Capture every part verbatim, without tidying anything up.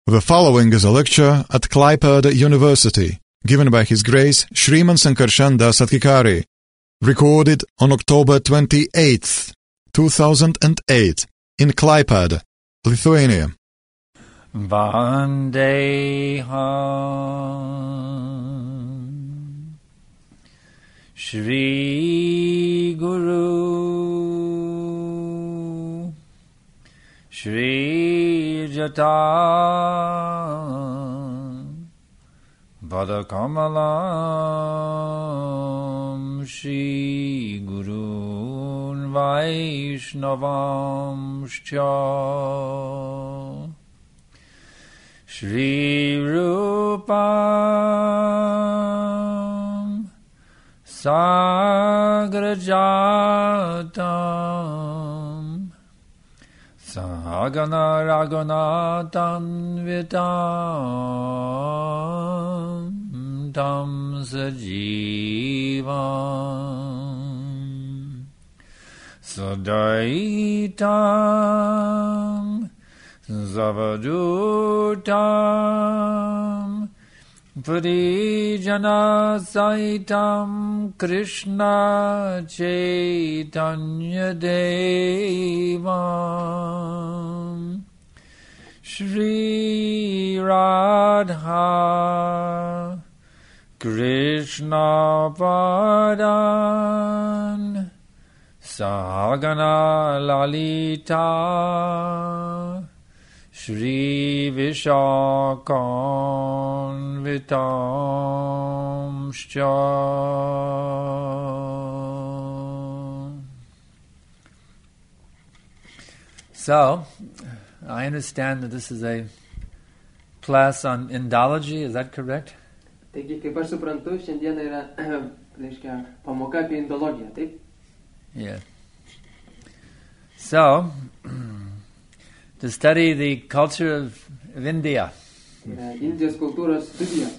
The following is a lecture at Klaipėda University, given by His Grace Shriman Sankarshan Das Adhikari, recorded on October twenty-eighth, two thousand eight, in Klaipėda, Lithuania. Vandeham Shri Guru Shri Jata Padakamalam Shri Gurun Vaishnavam Shcha Shri Rupam Sagrajatam Sahagana Raghunatan Vitam Tam Sajivam Sadaitam Zavadutam Parijana Saitam Krishna Chaitanya Devam Shri Radha Krishna Padan Sahagana Lalita Shri Vishakam Vitam Shcha. So, I understand that this is a class on Indology, is that correct? Taigi, kaip aš suprantu, šiandieną yra, reiškia, pamoka apie indologiją, taip? Yeah. So, to study the culture of, of India. Indijos kultūros studija.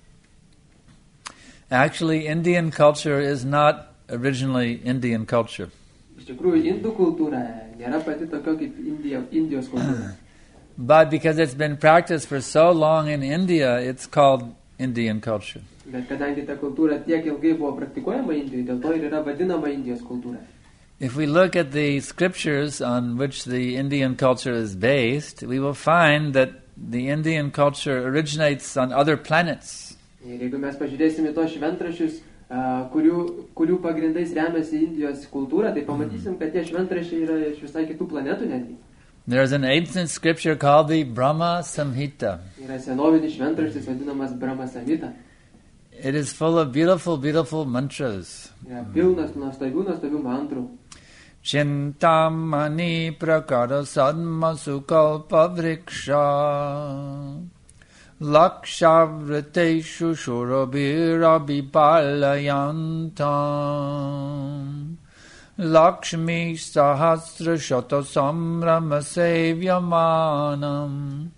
Actually, Indian culture is not originally Indian culture. Iš tikrųjų, indų kultūra nėra pati tokia kaip Indija, Indijos kultūra. But because it's been practiced for so long in India, it's called Indian culture. Bet kadangi ta kultūra tiek ilgai buvo praktikuojama Indijoje, dėl to ir yra vadinama Indijos kultūra. If we look at the scriptures on which the Indian culture is based, we will find that the Indian culture originates on other planets. Ir jeigu mes pažiūrėsime tos šventraščius, kurių, kurių pagrindais remiasi Indijos kultūra, tai pamatysim, kad tie šventraščiai yra iš visai kitų planetų netgi. There's an ancient scripture called the Brahma Samhita. Yra senovinis šventraštis vadinamas Brahma Samhita. It is full of beautiful, beautiful mantras. Yra pilnas nuostabių, nuostabių mantrų. Chintamani prakara sadma sukalpa vriksha lakshavriteshu shurabhira vipalayantam Lakshmi sahasra shata samrama sevyamanam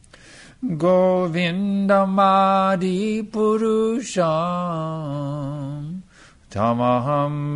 Govindamadi purusham Tamaham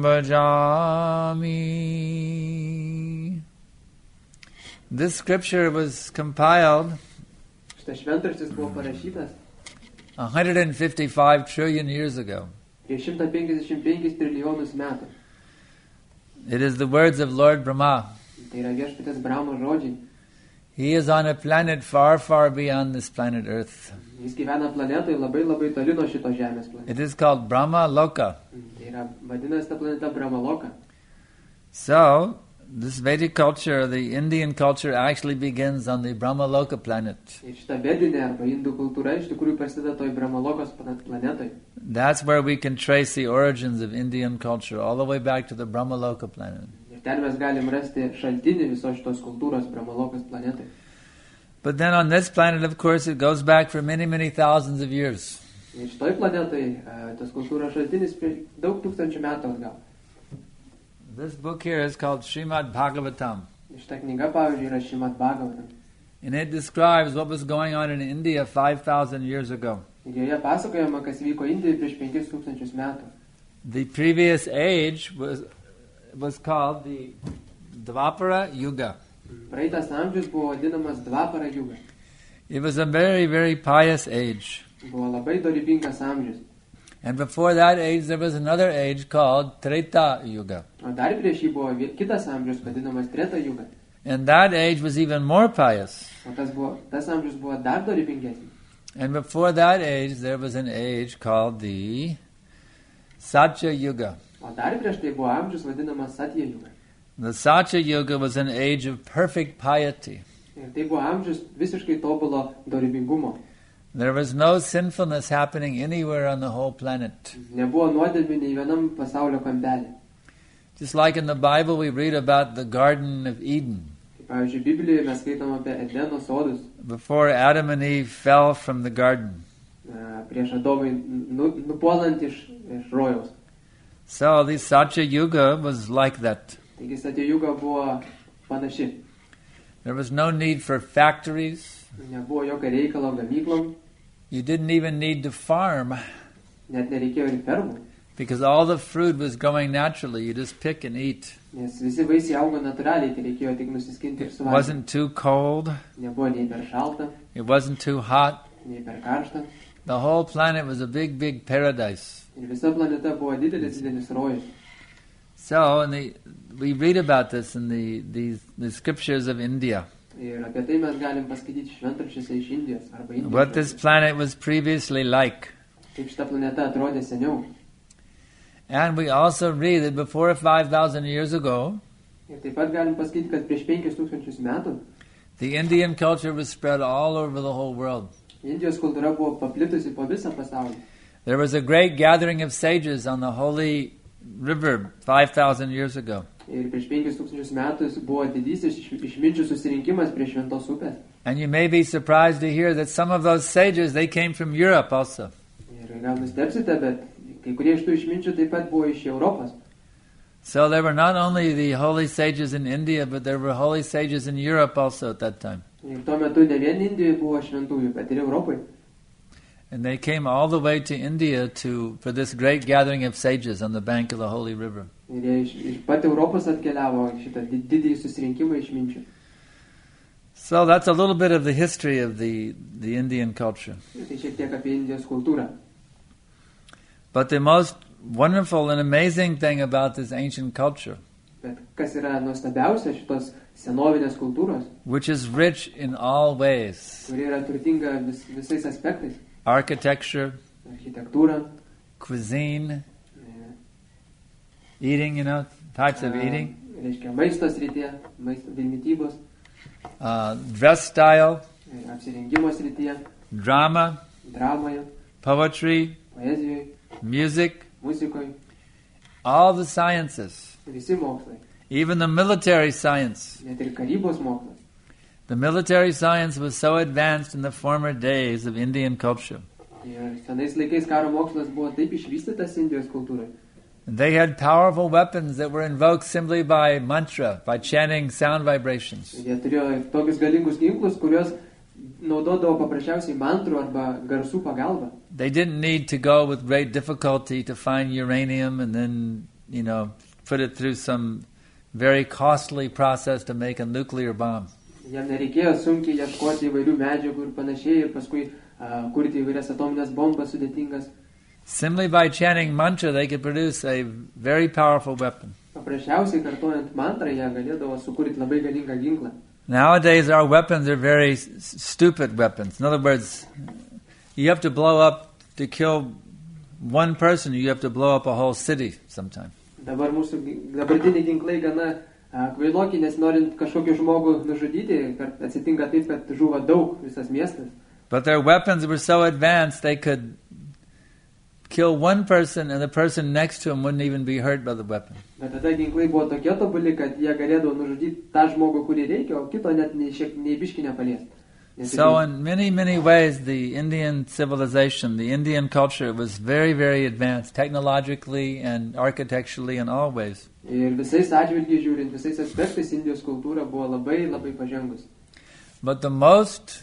bhajami. This scripture was compiled Šitas šventraštis buvo parašytas one hundred fifty-five trillion years ago. prieš šimtą penkiasdešimt penkis trilijonus metų. It is the words of Lord Brahma. Tai yra viešpaties Brahmo žodžiai. He is on a planet far, far beyond this planet Earth. Jis gyvena planetoje labai labai toli nuo šito žemės planetos. It is called Brahma Loka. Tai yra vadinasi ta planeta Brahmaloka. So, this Vedic culture, the Indian culture, actually begins on the Brahma Loka planet. Ir šita vedinė arba indų kultūra iš tikrųjų prasideda toj Brahmalokos planetoje. That's where we can trace the origins of Indian culture, all the way back to the Brahma Loka planet. Ir ten mes galim rasti šaltinį visos šitos kultūros Brahmalokos planetoje. But then on this planet, of course, it goes back for many, many thousands of years. Ir šitoj planetoje tas kultūros šaltinis prieš daug tūkstančių metų atgal. This book here is called Srimad Bhagavatam. Šita knyga, pavyzdžiui, yra Srimad Bhagavatam. And it describes what was going on in India five thousand years ago. Ir joje pasakojama, kas vyko Indijoje prieš penkis tūkstančius metų. The previous age was was called the Dvapara Yuga. Praeitas amžius buvo vadinamas Dvapara Yuga. It was a very, very pious age. Buvo labai dorybingas amžius. And before that age, there was another age called Treta Yuga. O dar prieš jį buvo vi- kitas amžius, vadinamas Treta Yuga. And that age was even more pious. O tas, buvo, tas amžius buvo dar dorybingesnis. And before that age, there was an age called the Satya Yuga. O dar prieš tai buvo amžius vadinamas Satya Yuga. The Satya Yuga was an age of perfect piety. Ir tai buvo amžius visiškai tobulo dorybingumo. There was no sinfulness happening anywhere on the whole planet. Nebuvo nuodėmių nei vienam pasaulio kampelį. Just like in the Bible, we read about the Garden of Eden. Kaip pavyzdžiui, Biblijoje mes skaitom apie Edeno sodus. Before Adam and Eve fell from the garden. a, Prieš Adomui nu, nupuolant iš, iš rojaus. So the Satya Yuga was like that. Taigi Satya Yuga buvo panaši. There was no need for factories. Nebuvo jokio reikalo gamyklom. You didn't even need to farm Net nereikėjo ir fermų. because all the fruit was growing naturally. You just pick and eat. Nes visi vaisiai augo natūraliai, tai reikėjo tik nusiskinti ir It suvalgyti. wasn't too cold. Nebuvo nei per šalta, It wasn't too hot. nei per karšta. The whole planet was a big, big paradise. Ir visa planeta buvo didelis, didelis rojus. So, and the, we read about this in the, the, the scriptures of India. Ir apie tai mes galim paskaityti šventraščiuose iš Indijos arba Indijos. What this planet was previously like. Kaip šita planeta atrodė seniau. And we also read that before five thousand years ago, Ir taip pat galim pasakyti, kad prieš penkis tūkstančius metų the Indian culture was spread all over the whole world. Indijos kultūra buvo paplitusi po visą pasaulį. There was a great gathering of sages on the holy river five thousand years ago. Ir prieš penkis tūkstančius metų buvo didysis iš- išminčių susirinkimas prie šventos upės. And you may be surprised to hear that some of those sages, they came from Europe also. Ir gal nustebsite, bet kai kurie iš tų išminčių taip pat buvo iš Europos. So there were not only the holy sages in India, but there were holy sages in Europe also at that time. Ir tuo metu ne vien Indijoje buvo šventųjų, bet ir Europoje. And they came all the way to India to for this great gathering of sages on the bank of the holy river. Ir jie iš, iš pat Europos atkeliavo į šitą di- didįjį susirinkimą išminčių. So that's a little bit of the history of the, the Indian culture. Ir tai šiek tiek apie Indijos kultūrą. But the most wonderful and amazing thing about this ancient culture, Bet kas yra nuostabiausia šitos senovinės kultūros, which is rich in all ways, kuri yra turtinga vis, visais aspektais. architecture, Architektūra, cuisine, e, eating, you know, types of a, eating, reiškia maisto srityje, maisto bei mitybos, uh, dress style, e, apsirengimo srityje, drama, dramoje, poetry, poezijoje, music, muzikoje, all the sciences, visi mokslai, even the military science. net ir karybos mokslas. The military science was so advanced in the former days of Indian culture. Ir senais laikais karo mokslas buvo taip išvystytas Indijos kultūrai. And they had powerful weapons that were invoked simply by mantra, by chanting sound vibrations. Ir jie turėjo tokius galingus ginklus, kuriuos naudodavo paprasčiausiai mantrų arba garsų pagalba. They didn't need to go with great difficulty to find uranium and then, you know, put it through some very costly process to make a nuclear bomb. Jam nereikėjo sunkiai ieškoti įvairių medžiagų ir panašiai ir paskui uh, kurti įvairias atominės bombas sudėtingas. Simply by chanting mantra, they could produce a very powerful weapon. Paprasčiausiai kartojant mantrą jie galėdavo sukurti labai galingą ginklą. Nowadays, our weapons are very s- stupid weapons. In other words, you have to blow up to kill one person, you have to blow up a whole city sometime. Dabar mūsų gi- dabartiniai ginklai gana uh, kvailoki, nes norint kažkokį žmogų nužudyti, kad atsitinka taip, kad žuva daug visas miestas. But their weapons were so advanced, they could kill one person and the person next to him wouldn't even be hurt by the weapon. Bet tada ginklai buvo tokie tobuli, kad jie galėdavo nužudyti tą žmogų, kurį reikia, o kito net nei, šiek, nei biškį nepaliesti. Nes So in many, many ways, the Indian civilization, the Indian culture was very, very advanced technologically and architecturally in all ways. Ir visais atžvilgiais žiūrint, visais aspektais Indijos kultūra buvo labai, labai pažengus. But the most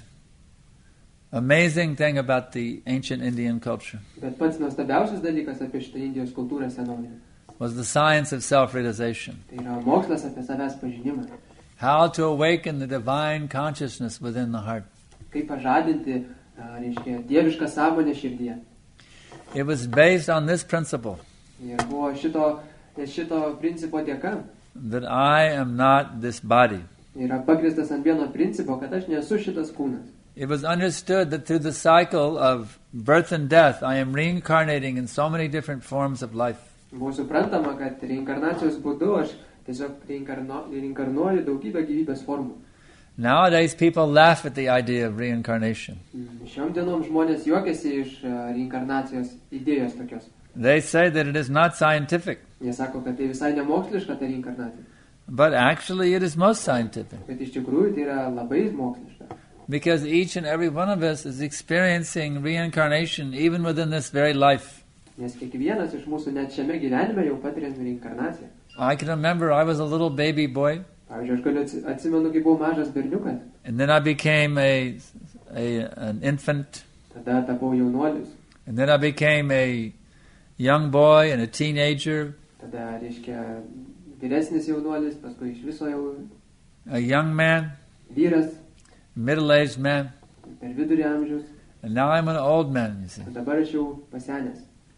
amazing thing about the ancient Indian culture Bet pats nuostabiausias dalykas apie šitą Indijos kultūrą senovinę. was the science of self-realization. Tai yra mokslas apie savęs pažinimą. How to awaken the divine consciousness within the heart. kaip pažadinti, a, reiškia, dievišką sąmonę širdyje. It was based on this principle, Ir buvo šito, šito principo dėka. that I am not this body. Yra pagristas ant vieno principo, kad aš nesu šitas kūnas. It was understood that through the cycle of birth and death, I am reincarnating in so many different forms of life. Buvo suprantama, kad reinkarnacijos būdu aš tiesiog reinkarno, reinkarnuoju daugybę gyvybės formų. Nowadays, people laugh at the idea of reincarnation. Šiom dienom žmonės juokiasi iš a, reinkarnacijos idėjos tokios. They say that it is not scientific, Jie sako, kad tai visai nemoksliška ta reinkarnacija. but actually it is most scientific. Bet iš tikrųjų tai yra labai moksliška. Because each and every one of us is experiencing reincarnation even within this very life. Nes kiekvienas iš mūsų net šiame gyvenime jau patiriam reinkarnaciją. I can remember I was a little baby boy, Pavyzdžiui, aš galiu atsi- atsimenu, kai buvau mažas berniukas, and then I became a, a an infant, tada tapau jaunuolis, and then I became a young boy and a teenager, tada, reiškia, vyresnis jaunuolis, paskui iš viso jau a young man, vyras, middle-aged man, per vidurį amžius, and now I'm an old man, you see. o dabar aš jau pasenęs.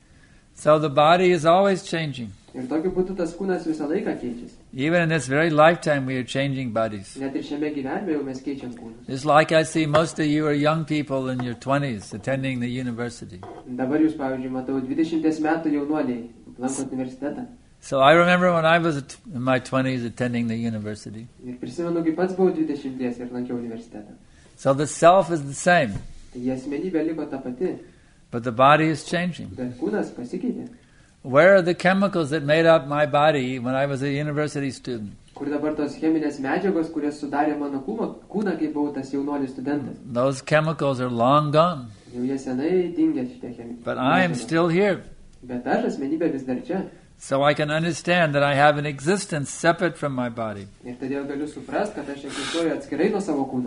So the body is always changing. Ir tokiu būdu tas kūnas visą laiką keičiasi. Even in this very lifetime we are changing bodies. Net ir šiame gyvenime jau mes keičiam kūnus. Just like I see most of you are young people in your twenties attending the university. Dabar jūs, pavyzdžiui, matau, dvidešimties metų jaunuoliai lankot universitetą. So I remember when I was at- in my twenties attending the university. Ir prisimenu, kai pats buvau dvidešimties ir lankiau universitetą. So the self is the same, Tai jie asmenybė liko ta pati, but the body is changing. bet kūnas pasikeitė. Where are the chemicals that made up my body when I was a university student? Kur dabar tos cheminės medžiagos, kurias sudarė mano kūno, kūną, kai buvau tas jaunuolis studentas. Those chemicals are long gone, Jau jie senai dingė šitie cheminės. but I am still here. Bet aš asmenybė vis dar čia. So I can understand that I have an existence separate from my body. Ir todėl galiu suprast, kad aš egzistuoju atskirai nuo savo kūno.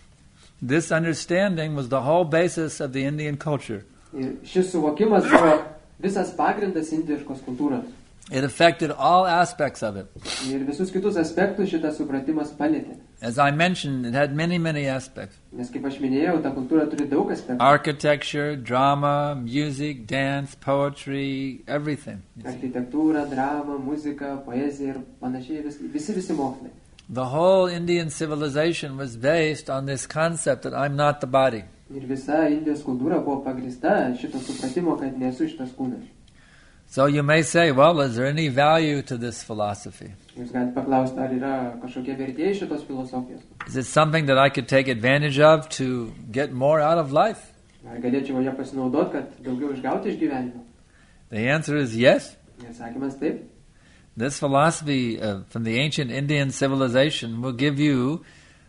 This understanding was the whole basis of the Indian culture. Ir šis suvokimas buvo visas pagrindas indiškos kultūros. It affected all aspects of it. Ir visus kitus aspektus šitas supratimas palėtė. As I mentioned, it had many, many aspects. Nes kaip aš minėjau, ta kultūra turi daug aspektų. Architecture, drama, music, dance, poetry, everything. you see. Architektūra, drama, muzika, poezija ir panašiai, vis, visi visi mokslai. The whole Indian civilization was based on this concept that I'm not the body. Ir visa Indijos kultūra buvo pagrista šito supratimo, kad nesu šitas kūnas. So you may say, well, is there any value to this philosophy? Jūs galite paklausti, ar yra kažkokia vertė iš šitos filosofijos. Is it something that I could take advantage of to get more out of life? Ar galėčiau ją pasinaudoti, kad daugiau išgauti iš gyvenimo? The answer is yes. Ir sakymas taip. This philosophy uh, from the ancient Indian civilization will give you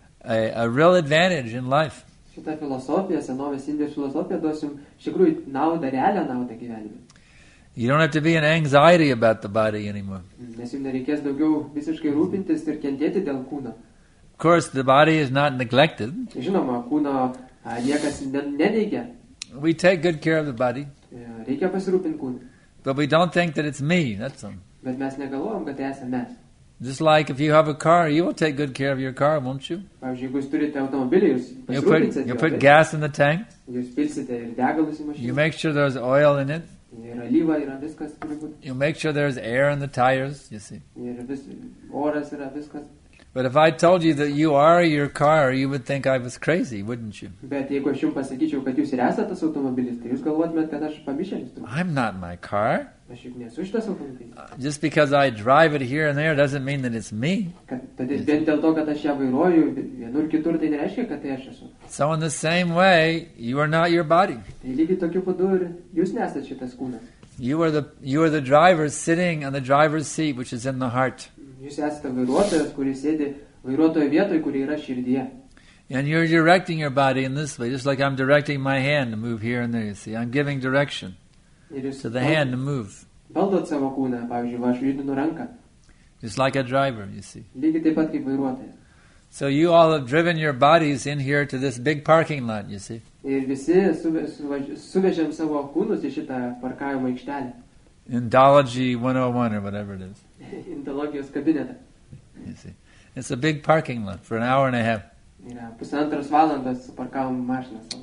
a, a real advantage in life. Šitą filosofiją, senovės Indijos filosofiją duos jums iš tikrųjų naudą, realią naudą gyvenime. You don't have to be in anxiety about the body anymore. Nes jums nereikės daugiau visiškai rūpintis ir kentėti dėl kūno. Of course, the body is not neglected. Žinoma, kūno a, niekas ne- neneigia. We take good care of the body, E, Reikia pasirūpinti kūną. but we don't think that it's me. That's all. Bet mes negalvojam, kad tai esame mes. Just like if you have a car, you will take good care of your car, won't you? Pavyzdžiui, jeigu jūs turite automobilį, jūs You put, pasirūpinsite you juo, put taip? gas in the tank. Jūs pilsite ir degalus į You mašiną. make sure there's oil in it. Ir alyva yra viskas turi būti. You make sure there's air in the tires, you see. Ir vis, oras yra viskas. But if I told you that you are your car, you would think I was crazy, wouldn't you? Bet jeigu aš jums pasakyčiau, kad jūs ir esate tas automobilis, tai jūs galvotumėt, kad aš pamišėlis turiu. I'm not my car. Aš juk nesu šitas automobilis. Just because I drive it here and there doesn't mean that it's me. Kad, tad vien dėl to, kad aš ją vairuoju vienur kitur, tai nereiškia, kad tai aš esu. So in the same way, you are not your body. Tai lygiai tokiu būdu ir jūs nesate šitas kūnas. You are the you are the driver sitting on the driver's seat, which is in the heart. Jūs esate vairuotojas, kuris sėdi vairuotojo vietoje, kuri yra širdyje. And you're directing your body in this way, just like I'm directing my hand to move here and there, you see. I'm giving direction Ir jūs to the hand to move, valdot savo kūną, pavyzdžiui, va, aš judinu ranką. just like a driver, you see. Lygiai taip pat kaip vairuotojas. So you all have driven your bodies in here to this big parking lot, you see. Ir visi suve, suvaž, suvežėm savo kūnus į šitą parkavimo aikštelę. Indology one oh one or whatever it is, Intologijos kabinetą. you see. It's a big parking lot for an hour and a half. yra pusantros valandos parkavom mašiną savo.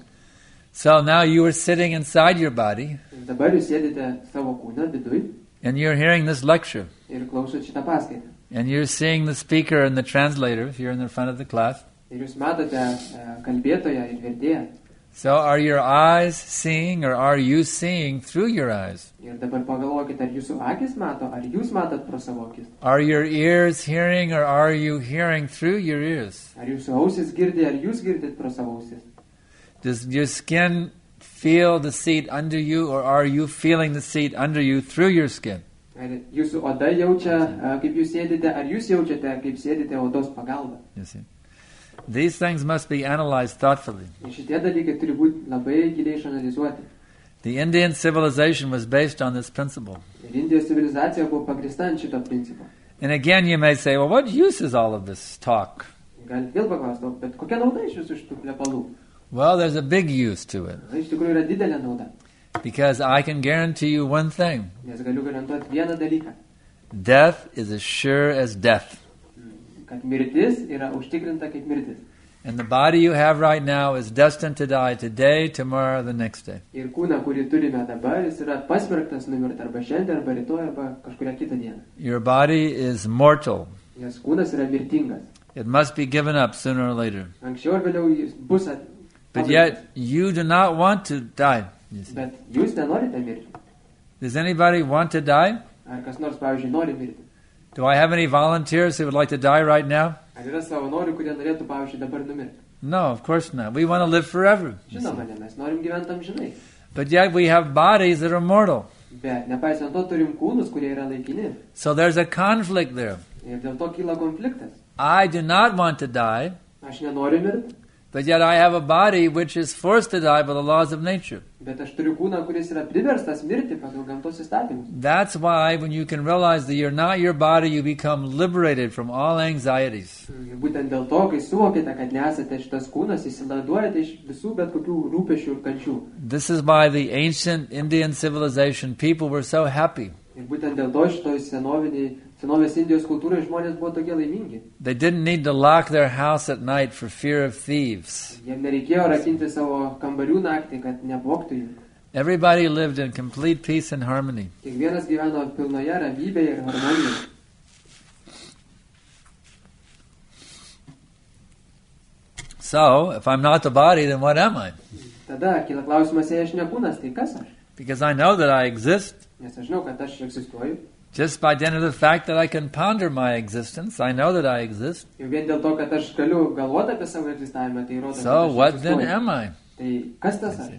So now you are sitting inside your body Ir dabar jūs sėdite savo kūną viduj and you're hearing this lecture. ir klausot šitą paskaitą. And you're seeing the speaker and the translator if you're in the front of the class. Ir jūs matote uh, kalbėtoją ir vertėją. So are your eyes seeing or are you seeing through your eyes? Ir dabar pagalvokite, ar jūsų akis mato, ar jūs matot pro savo akis. Are your ears hearing or are you hearing through your ears? Ar jūsų ausis girdi, ar jūs girdit pro savo ausis. Does your skin feel the seat under you or are you feeling the seat under you through your skin? Ar jūsų oda jaučia, uh, kaip jūs sėdite, ar jūs jaučiate, kaip sėdite odos pagalba. You see? These things must be analyzed thoughtfully. Ir šitie dalykai turi būti labai giliai išanalizuoti. The Indian civilization was based on this principle. Ir Indijos civilizacija buvo pagrįsta ant šito principo. And again you may say, well, what use is all of this talk? Galit vėl paklausti, bet kokia nauda iš visų šitų plepalų? Well, there's a big use to it. Na, iš tikrųjų yra didelė nauda. Because I can guarantee you one thing. Nes galiu garantuoti vieną dalyką. Death is as sure as death. Kad mirtis yra užtikrinta kaip mirtis. And the body you have right now is destined to die today, tomorrow, the next day. Ir kūną, kurį turime dabar, jis yra pasmerktas numirti arba šiandien, arba rytoj, arba kažkurią kitą dieną. Your body is mortal. Nes kūnas yra mirtingas. It must be given up sooner or later. Anksčiau ar vėliau jis bus at... But yet, you do not want to die. You see. Bet jūs nenorite mirti. Does anybody want to die? Ar kas nors, pavyzdžiui, nori mirti? Do I have any volunteers who would like to die right now? Ar yra savanorių, kurie norėtų, pavyzdžiui, dabar numirti? No, of course not. We want to live forever. you see. Žinoma, ne, mes norim gyventi amžinai. But yet we have bodies that are mortal. Bet nepaisant to turim kūnus, kurie yra laikini. So there's a conflict there. Ir dėl to kyla konfliktas. I do not want to die, Aš nenoriu mirti, but yet I have a body which is forced to die by the laws of nature. bet aš turiu kūną, kuris yra priverstas mirti pagal gamtos įstatymus. That's why when you can realize that you're not your body, you become liberated from all anxieties. Ir būtent dėl to, kai suvokite, kad nesate šitas kūnas, išsiladuojate iš visų bet kokių rūpešių ir kančių. This is why the ancient Indian civilization people were so happy. Ir būtent dėl to šitoj senoviniai, senovės Indijos kultūrai žmonės buvo tokie laimingi. They didn't need to lock their house at night for fear of thieves. Jiems nereikėjo rakinti savo kambarių naktį, kad nevogtų jų. Everybody lived in complete peace and harmony. Kiekvienas gyveno pilnoje ramybėje ir harmonijoje. So, if I'm not the body, then what am I? Tada kyla klausimas, jei aš ne kūnas, tai kas aš? Because I know that I exist. Nes aš žinau, kad aš egzistuoju. Just by dint of the fact that I can ponder my existence, I know that I exist. Ir vien dėl to, kad aš galiu galvoti apie savo egzistavimą, tai rodo, So, kad what aš then egzistuoju. am I? Tai kas tas aš?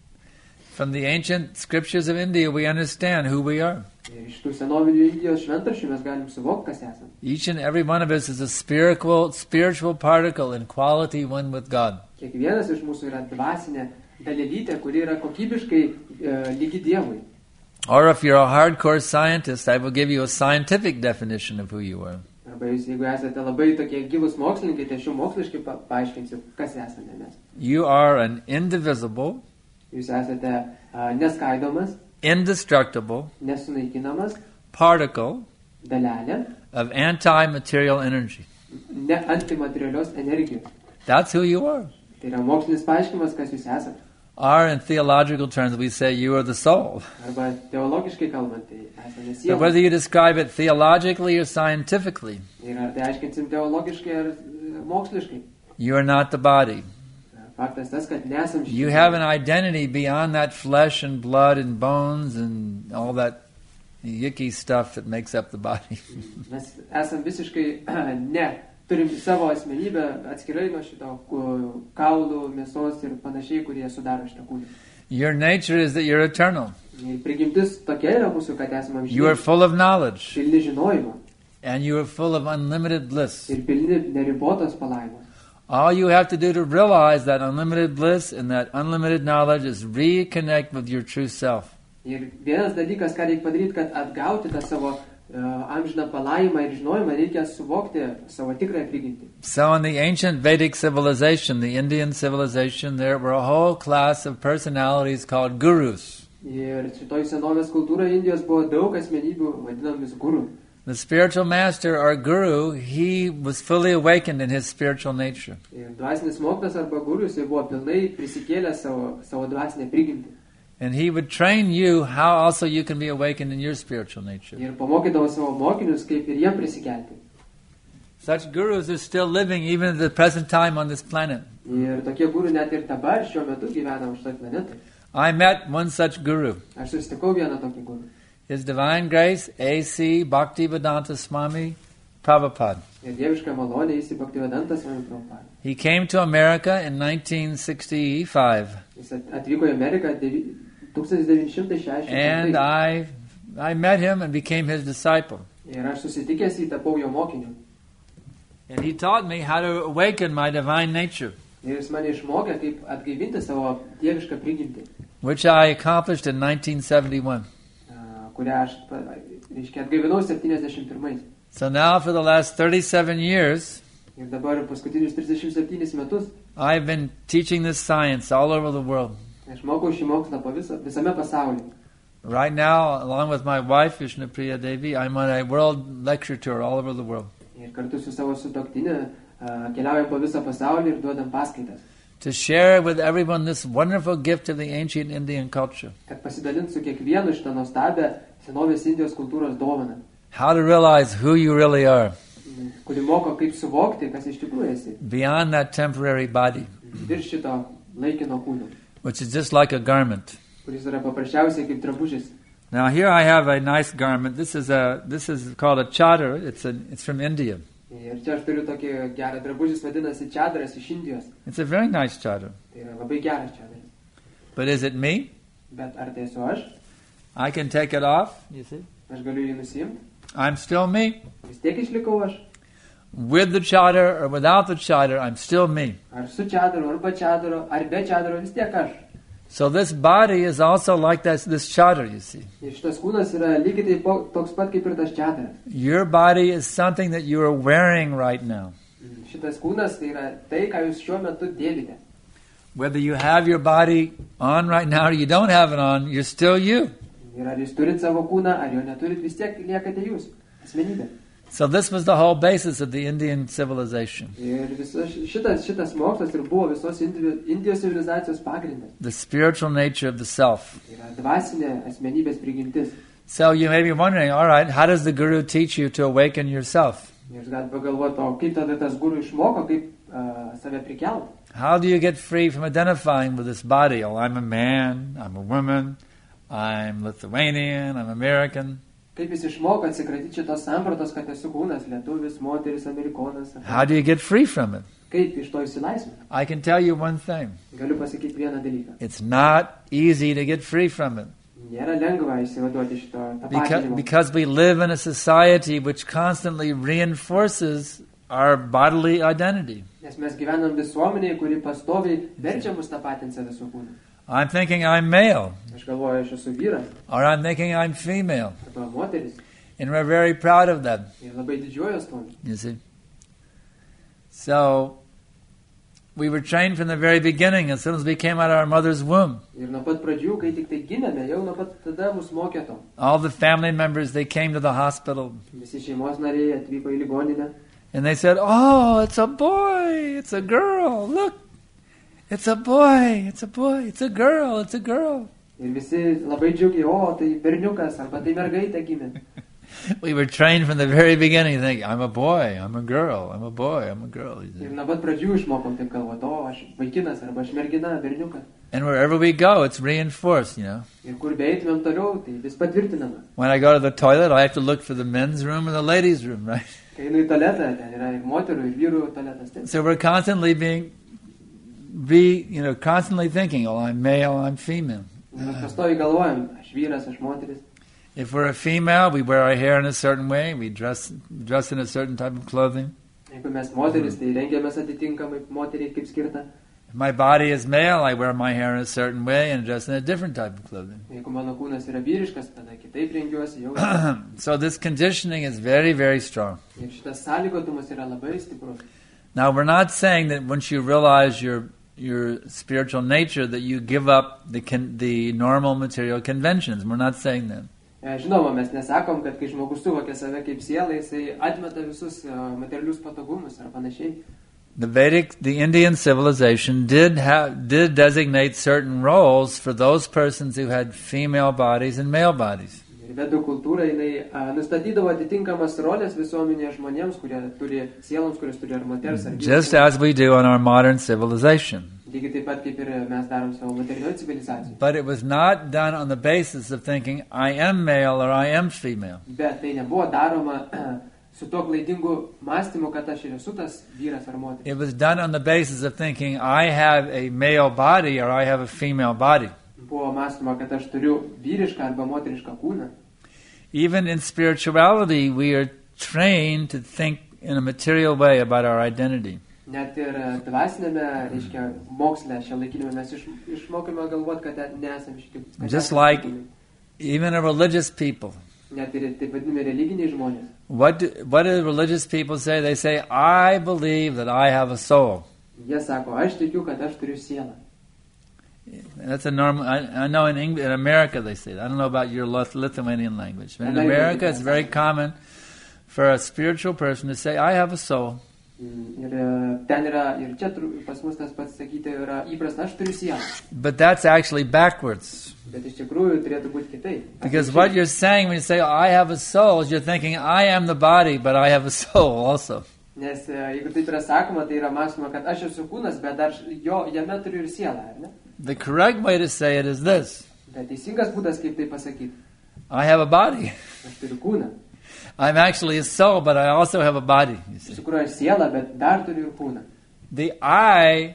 From the ancient scriptures of India, we understand who we are. Ir iš tų senovinių Indijos šventraščių mes galim suvokti, kas esame. Each and every one of us is a spiritual, spiritual particle in quality one with God. Kiekvienas iš mūsų yra dvasinė dalelytė, kuri yra kokybiškai e, lygi Dievui. Or if you're a hardcore scientist, I will give you a scientific definition of who you are. Arba jūs, jeigu esate labai tokie gilus mokslininkai, tai aš jums moksliškai pa paaiškinsiu, kas esame mes. You are an indivisible, Jūs esate uh, neskaidomas, indestructible nesunaikinamas, particle dalelė, of anti-material energy. ne antimaterialios energijos. That's who you are. Tai yra mokslinis paaiškinimas, kas jūs esate. Or in theological terms, we say you are the soul. Arba teologiškai kalbant, tai esame But siela. whether you describe it theologically or scientifically, Ir ar tai aiškinsim teologiškai ar e, moksliškai. you are not the body. Faktas tas, kad nesam You have an identity beyond that flesh and blood and bones and all that yicky stuff that makes up the body. Mes esam visiškai ne. Turim savo asmenybę atskirai nuo šito ku- kaulų, mėsos ir panašiai, kurie sudaro šitą kūną. Your nature is that you're eternal. Ir prigimtis tokia yra mūsų, kad esame You are amžini, full of knowledge. pilni žinojimo And you are full of unlimited bliss. ir pilni neribotos palaimos. All you have to do to realize that unlimited bliss and that unlimited knowledge is reconnect with your true self. Ir vienas dalykas, ką reikia padaryti, kad atgauti tą savo uh, amžiną palaimą ir žinojimą, reikia suvokti savo tikrąją prigimtį. So in the ancient Vedic civilization, the Indian civilization, there were a whole class of personalities called gurus. Ir šitoj senovės kultūroje Indijos buvo daug asmenybių vadinamis guru. The spiritual master or guru, he was fully awakened in his spiritual nature. Ir dvasinis mokytojas arba guru, jisai buvo pilnai prisikėlęs savo, savo dvasinę prigimtį. And he would train you how also you can be awakened in your spiritual nature. Ir pamokydavo savo mokinius, kaip ir jiem prisikelti. Such gurus are still living even at the present time on this planet. Ir tokie guru net ir dabar šiuo metu gyvena už šitą planetą. I met one such guru. Aš susitikau vieną tokį guru. His Divine Grace, A C Bhaktivedanta Swami Prabhupada. Ir dieviška malonė jis į Bhaktivedantas Swami Prabhupada. He came to America in nineteen sixty-five. Jis atvyko į Ameriką tūkstantis devyni šimtai šešiasdešimt penktais. And I, I met him and became his disciple. Ir aš susitikęs jį tapau jo mokiniu. And he taught me how to awaken my divine nature, Ir jis mane išmokė, kaip atgaivinti savo dievišką prigimtį, which I accomplished in nineteen seventy-one. kurią aš, reiškia, atgaivinau septyniasdešimt pirmais. So now for the last thirty-seven years, Ir dabar paskutinius trisdešimt septynis metus I've been teaching this science all over the world. aš mokau šį mokslą po viso, visame pasaulyje. Right now, along with my wife, Vishnupriya Devi, I'm on a world lecture tour all over the world Ir kartu su savo sutuoktinė uh, keliaujam po visą pasaulį ir duodam paskaitas, to share with everyone this wonderful gift of the ancient Indian culture. kad pasidalint su kiekvienu šitą nuostabią senovės Indijos kultūros dovaną, How to realize who you really are kuri moko, kaip suvokti, kas iš tikrųjų esi, beyond that temporary body, virš šito laikino kūno, which is just like a garment. kuris yra paprasčiausiai kaip drabužis. Now here I have a nice garment. This is a this is called a chadar. It's a it's from India. Ir čia aš turiu tokį gerą drabužis, vadinasi čadaras iš Indijos. It's a very nice chadar. Tai yra labai geras čadaras. But is it me? Bet ar tai esu aš? I can take it off, you see? Aš galiu jį nusimti? I'm still me. Vis tiek išlikau aš. With the chadar or without the chadar, I'm still me. Ar su čadaru, ar be čadaro, ar be čadaro, vis tiek aš. So this body is also like this, this chadar, you see. Ir šitas kūnas yra lygiai taip po- toks pat kaip ir tas čadaras. Your body is something that you are wearing right now. Šitas kūnas tai yra tai, ką jūs šiuo metu dėvite. Whether you have your body on right now or you don't have it on, you're still you. Ir ar jūs turit savo kūną, ar jo neturit, vis tiek liekate jūs, asmenybė. So this was the whole basis of the Indian civilization. Ir visas šitas, šitas mokslas ir buvo visos Indijos, Indijos civilizacijos pagrindas. The spiritual nature of the self. Tai yra dvasinė asmenybės prigimtis. So you may be wondering, all right, how does the guru teach you to awaken yourself? Ir jūs galite pagalvoti, o kaip tada tas guru išmoko, kaip uh, save prikelt. How do you get free from identifying with this body? Oh, I'm a man, I'm a woman, I'm Lithuanian, I'm American. Kaip jis išmoko atsikratyti šitos sampratos, kad esu kūnas, lietuvis, moteris, amerikonas. How do you get free from it? Kaip iš to išsilaisvinti? I can tell you one thing. Galiu pasakyti vieną dalyką. It's not easy to get free from it. Nėra lengva išsivaduoti šito Because, tapatinimo. because we live in a society which constantly reinforces our bodily identity. Nes mes gyvenam visuomenėje, kuri pastoviai verčia mus tapatinti save su kūnu. I'm thinking I'm male, Aš galvoju, aš esu vyras, or I'm thinking I'm female. arba moteris. And we're very proud of that, Ir labai didžiuojas tom. you see. So, we were trained from the very beginning, as soon as we came out of our mother's womb. Ir nuo pat pradžių, kai tik tai gimėme, jau nuo pat tada mus mokė to. All the family members, they came to the hospital, Visi šeimos nariai atvyko į ligoninę. and they said, oh, it's a boy, it's a girl, look. It's a boy, it's a boy, it's a girl, it's a girl. Ir visi labai džiugiai, o, tai berniukas, arba tai mergaitė gimė. We were trained from the very beginning to think, I'm a boy, I'm a girl, I'm a boy, I'm a girl. you see. Ir nuo pat pradžių išmokom taip galvoti, o, aš vaikinas, arba aš mergina, berniukas. And wherever we go, it's reinforced, you know. Ir kur beeitumėm toliau, tai vis patvirtinama. When I go to the toilet, I have to look for the men's room or the ladies' room, right? Kai einu į tualetą, ten yra ir moterų, ir vyrų tualetas. Taip. So we're constantly being, be, you know, constantly thinking, oh, I'm male, I'm female. Ir mes pastoviai galvojam, aš vyras, aš moteris. If we're a female, we wear our hair in a certain way, we dress dress in a certain type of clothing. Jeigu mes moteris, tai rengiamės atitinkamai moteriai kaip skirta. If my body is male, I wear my hair in a certain way and dress in a different type of clothing. Jeigu mano kūnas yra vyriškas, tada kitaip rengiuosi jau. So this conditioning is very, very strong. Ir šitas sąlygotumas yra labai stiprus. Now, we're not saying that once you realize your your spiritual nature that you give up the con- the normal material conventions. We're not saying that. Žinoma, mes nesakom, kad kai žmogus suvokia save kaip sielą, jisai atmeta visus materialius patogumus ar panašiai. The Vedic, the Indian civilization did have, did designate certain roles for those persons who had female bodies and male bodies. Ir vedų kultūra, jinai a, nustatydavo atitinkamas rolės visuomenėje žmonėms, kurie turi sieloms, kurios turi ar moters, ar Just as we do in our modern civilization. Lygiai taip pat kaip ir mes darom savo modernioje civilizacijoje. But it was not done on the basis of thinking, I am male or I am female. Bet tai nebuvo daroma su tuo klaidingu mąstymu, kad aš ir esu tas vyras ar moteris. It was done on the basis of thinking, I have a male body or I have a female body. Buvo mąstoma, kad aš turiu vyrišką arba moterišką kūną. Even in spirituality, we are trained to think in a material way about our identity. Net ir dvasinėme, reiškia, moksle, šiuolaikinėme mes iš, išmokime galvoti, kad nesame šitie. Just like even a religious people. Net ir taip vadinami religiniai žmonės. What do, what do religious people say? They say, I believe that I have a soul. Jie sako, aš tikiu, kad aš turiu sielą. That's a normal. I, I know in England, in America they say that. I don't know about your Lithuanian language, but in America it's very common for a spiritual person to say, I have a soul. Ir ten yra, ir čia pas mus tas pats sakyti yra įprasta, aš turiu sielą. But that's actually backwards. Bet iš tikrųjų turėtų būti kitaip. Because what you're saying when you say, I have a soul, is you're thinking, I am the body, but I have a soul also. Nes jeigu taip yra sakoma, tai yra mąstoma, kad aš esu kūnas, bet dar jo, jame turiu ir sielą, ar ne? The correct way to say it is this. Bet teisingas būdas, kaip tai pasakyti. I have a body. Aš turiu kūną. I'm actually a soul, but I also have a body. Iš tikrųjų, aš sielą, bet dar turiu ir kūną. The I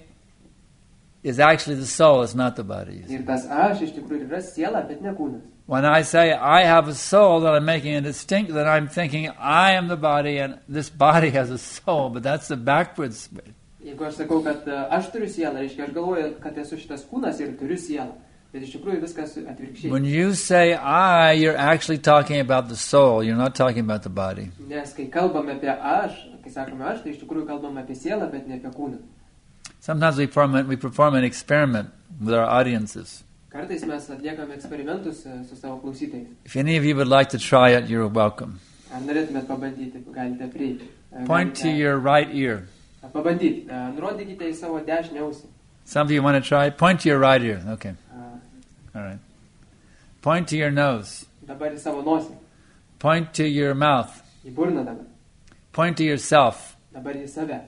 is actually the soul, it's not the body. Ir tas aš iš tikrųjų yra siela, bet ne kūnas. When I say I have a soul, that I'm making a distinct, that I'm thinking I am the body and this body has a soul, but that's the backwards way. Jeigu aš sakau, kad aš turiu sielą, reiškia, aš galvoju, kad esu šitas kūnas ir turiu sielą. Bet iš tikrųjų viskas atvirkščiai. When you say I, you're actually talking about the soul, you're not talking about the body. Nes kai kalbame apie aš, kai sakome aš, tai iš tikrųjų kalbame apie sielą, bet ne apie kūną. Sometimes we perform, we perform an experiment with our audiences. Kartais mes atliekame eksperimentus su savo klausytojais. If any of you would like to try it, you're welcome. Ar norėtumėt pabandyti, galite prieiti. Point to your right ear. Pabandyti. Nurodykite į savo dešinę ausį. Some of you want to try it? Point to your right ear. Okay. All right. Point to your nose. Dabar į savo nosį. Point to your mouth. Į burną dabar. Point to yourself. Dabar į save.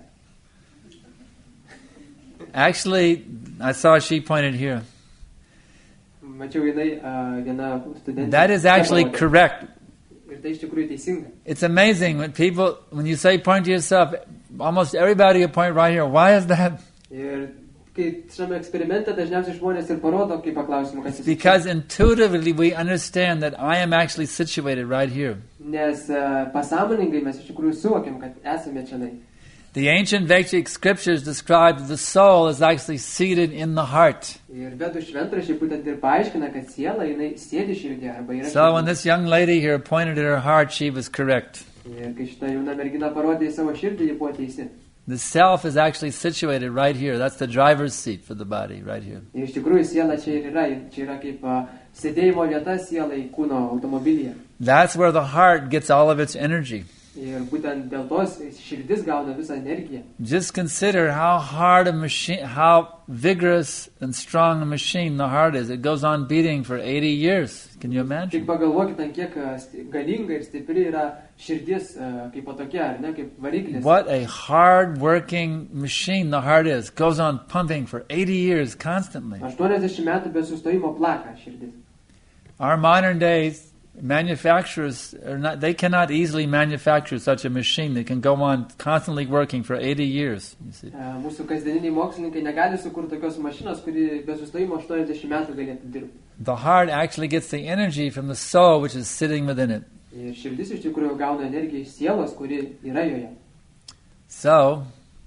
Actually, I saw she pointed here. Mačiau jinai uh, viena studentė. That is actually correct. Ir tai iš tikrųjų teisinga. It's amazing when people, when you say point to yourself, almost everybody will point right here. Why is that? Ir kai šiame eksperimente dažniausiai žmonės ir parodo, kai paklausimu, kas jis. Because intuitively we understand that I am actually situated right here. Nes uh, pasąmoningai mes iš tikrųjų suvokiam, kad esame čionai. The ancient Vedic scriptures describe the soul as actually seated in the heart. Ir vedų šventraščiai būtent ir paaiškina, kad siela jinai sėdi širdį arba yra. So when this young lady here pointed at her heart, she was correct. Ir kai šita jauna mergina parodė į savo širdį, ji buvo teisi. The self is actually situated right here. That's the driver's seat for the body, right here. Ir iš tikrųjų siela čia ir yra, čia yra kaip uh, sėdėjimo vieta sielai kūno automobilyje. That's where the heart gets all of its energy. Ir būtent dėl tos širdis gauna visą energiją. Just consider how hard a machine, how vigorous and strong a machine the heart is. It goes on beating for eighty years. Can you imagine? Tik pagalvokite, kiek galinga ir stipri yra širdis kaip tokia, ar ne, kaip variklis. What a hard-working machine the heart is. Goes on pumping for eighty years constantly. aštuoniasdešimt metų be sustojimo plaka širdis. Our modern days manufacturers are not, they cannot easily manufacture such a machine that can go on constantly working for eighty years. You see. Uh, mūsų kasdieniniai mokslininkai negali sukurti tokios mašinos, kuri be sustojimo aštuoniasdešimt metų galėtų dirbti. The heart actually gets the energy from the soul which is sitting within it. Ir širdis iš tikrųjų gauna energiją iš sielos, kuri yra joje. So,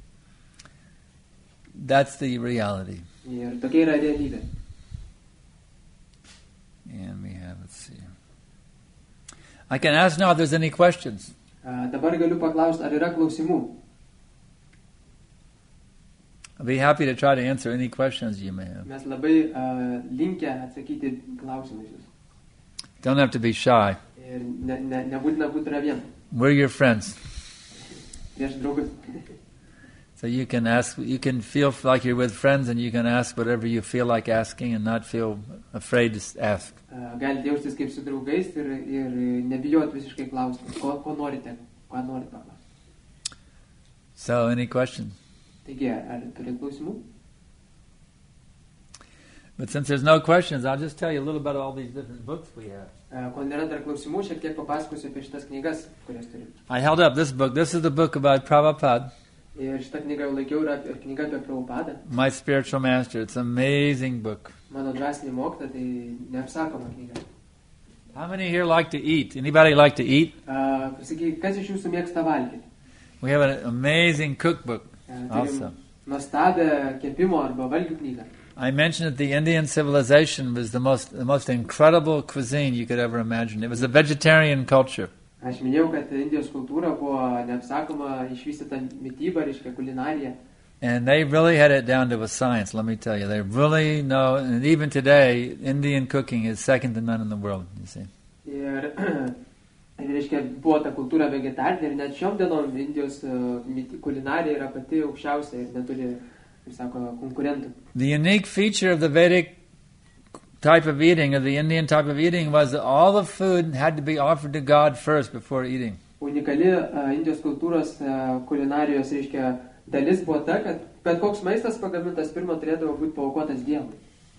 that's the reality. Ir tokia yra realybė. And we have, let's see. I can ask now if there's any questions. Uh, dabar galiu paklausti, ar yra klausimų? I'll be happy to try to answer any questions you may have. Mes labai uh, linkę atsakyti klausimus. Don't have to be shy. Ir ne, ne, nebūtina būti raviem. We're your friends. Prieš draugus. So you can ask, you can feel like you're with friends and you can ask whatever you feel like asking and not feel afraid to ask. Uh, galite jaustis kaip su draugais ir, ir nebijot visiškai klausti, ko, ko norite, ko norite paklausti. So, any questions? Taigi, ar turite klausimų? But since there's no questions, I'll just tell you a little about all these different books we have. Uh, kol nėra dar klausimų, šiek tiek papasakosiu apie šitas knygas, kurias turim. I held up this book. This is the book about Prabhupada, Ir šitą knygą jau laikiau yra apie, knyga apie Prabhupadą. my spiritual master. It's an amazing book. Mano dvasinį mokytą, tai neapsakoma knyga. How many here like to eat? Anybody like to eat? Uh, Sakyk, kas iš jūsų mėgsta valgyti? We have an amazing cookbook Uh, also. Nuostabią kepimo arba valgių knygą. I mentioned that the Indian civilization was the most the most incredible cuisine you could ever imagine. It was a vegetarian culture. Aš minėjau, kad Indijos kultūra buvo neapsakoma išvystyta mityba, reiškia kulinarija. And they really had it down to a science, let me tell you. They really know, and even today, Indian cooking is second to none in the world, you see. Ir, ir reiškia, buvo ta kultūra vegetarinė ir net šiom dienom Indijos uh, kulinarija yra pati aukščiausia ir neturi, kaip sako, konkurentų. The unique feature of the Vedic type of eating, of the Indian type of eating, was that all the food had to be offered to God first before eating. Unikali uh, Indijos kultūros uh, kulinarijos, reiškia, dalis buvo ta, kad bet koks maistas pagamintas pirmą turėdavo būti paaukotas Dievui.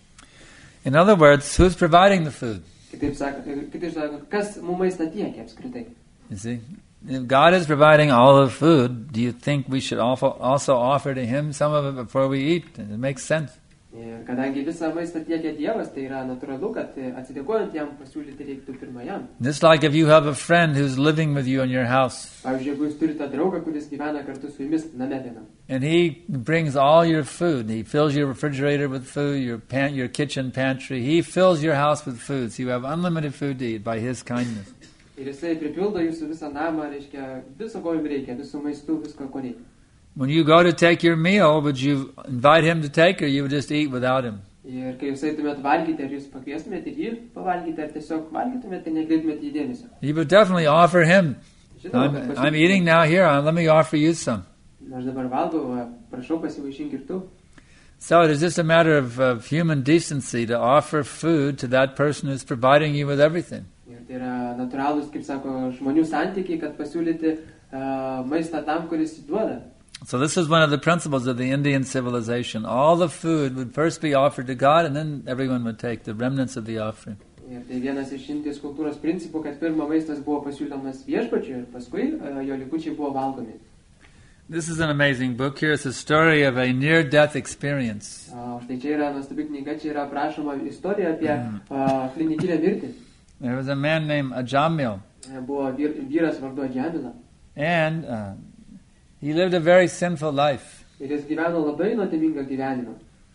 In other words, who's providing the food? Kitaip sakant, kitaip sakant, kas mums maistą tiekia apskritai? You see? If God is providing all the food, do you think we should also offer to Him some of it before we eat? It makes sense. Ir kadangi visą maistą tiekia Dievas, tai yra natūralu, kad atsidėkojant jam pasiūlyti reiktų pirmą jam. Just like if you have a friend who's living with you in your house, Pavyzdžiui, jeigu jūs turite draugą, kuris gyvena kartu su jumis name vienam. and he brings all your food, he fills your refrigerator with food, your pan, your kitchen pantry, he fills your house with food, so you have unlimited food to eat by his kindness. Ir jisai pripildo jūsų visą namą, reiškia, viso ko jums reikia, visų maistų, visko ko reikia. When you go to take your meal, would you invite him to take, or you would just eat without him? Ir kai jūs eitumėt valgyti, ar jūs pakviestumėt ir jį pavalgyti, ar tiesiog valgytumėt ir nekreiptumėt į dėmesio. You would definitely offer him. Žinoma, I'm, kad I'm eating now here, uh, let me offer you some. Aš dabar valgau, va, prašau pasivaišink ir tu. So it is just a matter of, of human decency to offer food to that person who's providing you with everything. Ir tai yra natūralūs, kaip sako, žmonių santykiai, kad pasiūlyti uh, maistą tam, kuris duoda. So this is one of the principles of the Indian civilization. All the food would first be offered to God, and then everyone would take the remnants of the offering. Ir tai vienas iš Indijos kultūros principų, kad pirma maistas buvo pasiūlomas viešpačiui ir paskui uh, jo likučiai buvo valgomi. This is an amazing book. Here is a story of a near-death experience. Uh, štai čia yra nuostabi knyga, čia yra aprašoma istorija apie uh, klinikinę mirtį. There was a man named Ajamil, Uh, buvo vyr, vyras vardu Adžamila. and uh, he lived a very sinful life. Ir jis gyveno labai nuodėmingą gyvenimą.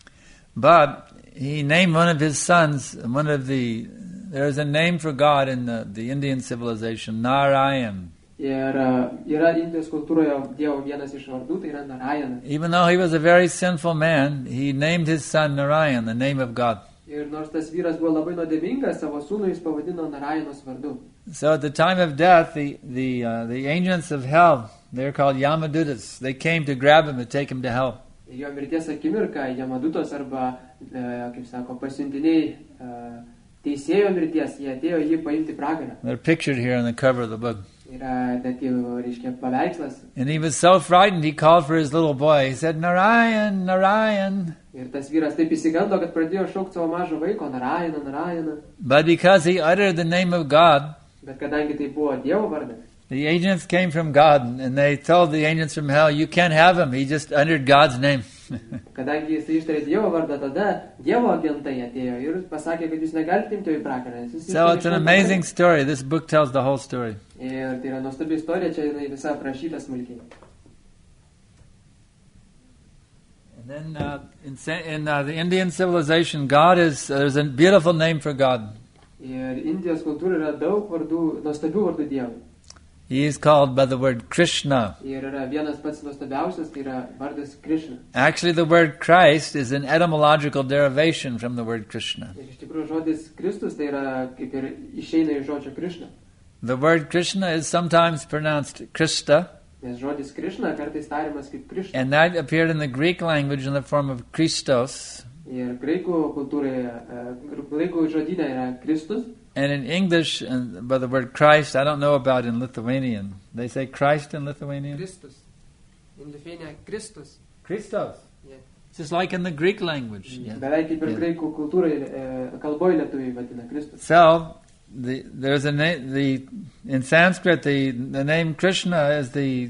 But he named one of his sons, one of the, there is a name for God in the, the Indian civilization, Narayan. Ir uh, yra Indijos kultūroje Dievo vienas iš vardų, tai yra Narayana. Even though he was a very sinful man, he named his son Narayan, the name of God. Ir nors tas vyras buvo labai nuodėmingas, savo sūnų jis pavadino Narayanos vardu. So at the time of death, the the uh, the agents of hell, they're called Yamadutas. They came to grab him and take him to hell. Ir jo mirties akimirką Jamadutos arba, uh, kaip sako, pasiuntiniai uh, teisėjo mirties, jie atėjo jį paimti pragarą. They're pictured here on the cover of the book. Yra net jau, reiškia, paveikslas. And he was so frightened, he called for his little boy. He said, Narayan, Narayan. Ir tas vyras taip įsigando, kad pradėjo šaukti savo mažo vaiko, Narayana, Narayana. But because he uttered the name of God, Bet kadangi tai buvo Dievo vardas, the agents came from God, and they told the agents from hell, you can't have him. He just uttered God's name. kadangi jis ištarė Dievo vardą, tada Dievo agentai atėjo ir pasakė, kad jūs negalite imti jo į pragarą. So it's an amazing story. This book tells the whole story. Ir tai yra nuostabi istorija, čia jinai visa aprašyta smulkiai. And then uh, in, in uh, the Indian civilization, God is, uh, there's a beautiful name for God. Ir Indijos kultūra yra daug vardų, nuostabių vardų Dievui. He is called by the word Krishna. Ir yra vienas pats nuostabiausias, tai yra vardas Krishna. Actually, the word Christ is an etymological derivation from the word Krishna. Ir iš tikrųjų žodis Kristus tai yra kaip ir išeina iš žodžio Krishna. The word Krishna is sometimes pronounced Krista, Nes žodis Krishna kartais tariamas kaip Krishna. and that appeared in the Greek language in the form of Christos. Ir graikų kultūroje, uh, graikų žodyne yra Kristus. And in English, and by the word Christ, I don't know about in Lithuanian. They say Christ in Lithuanian? Kristus. In Lithuania, Kristus. Christos. Yeah. Just like in the Greek language. Yeah. Beveik kaip ir Yeah. graikų kultūroje, uh, kalboje lietuviai vadina Kristus. So, the, there's a name, the, in Sanskrit, the, the name Krishna is the,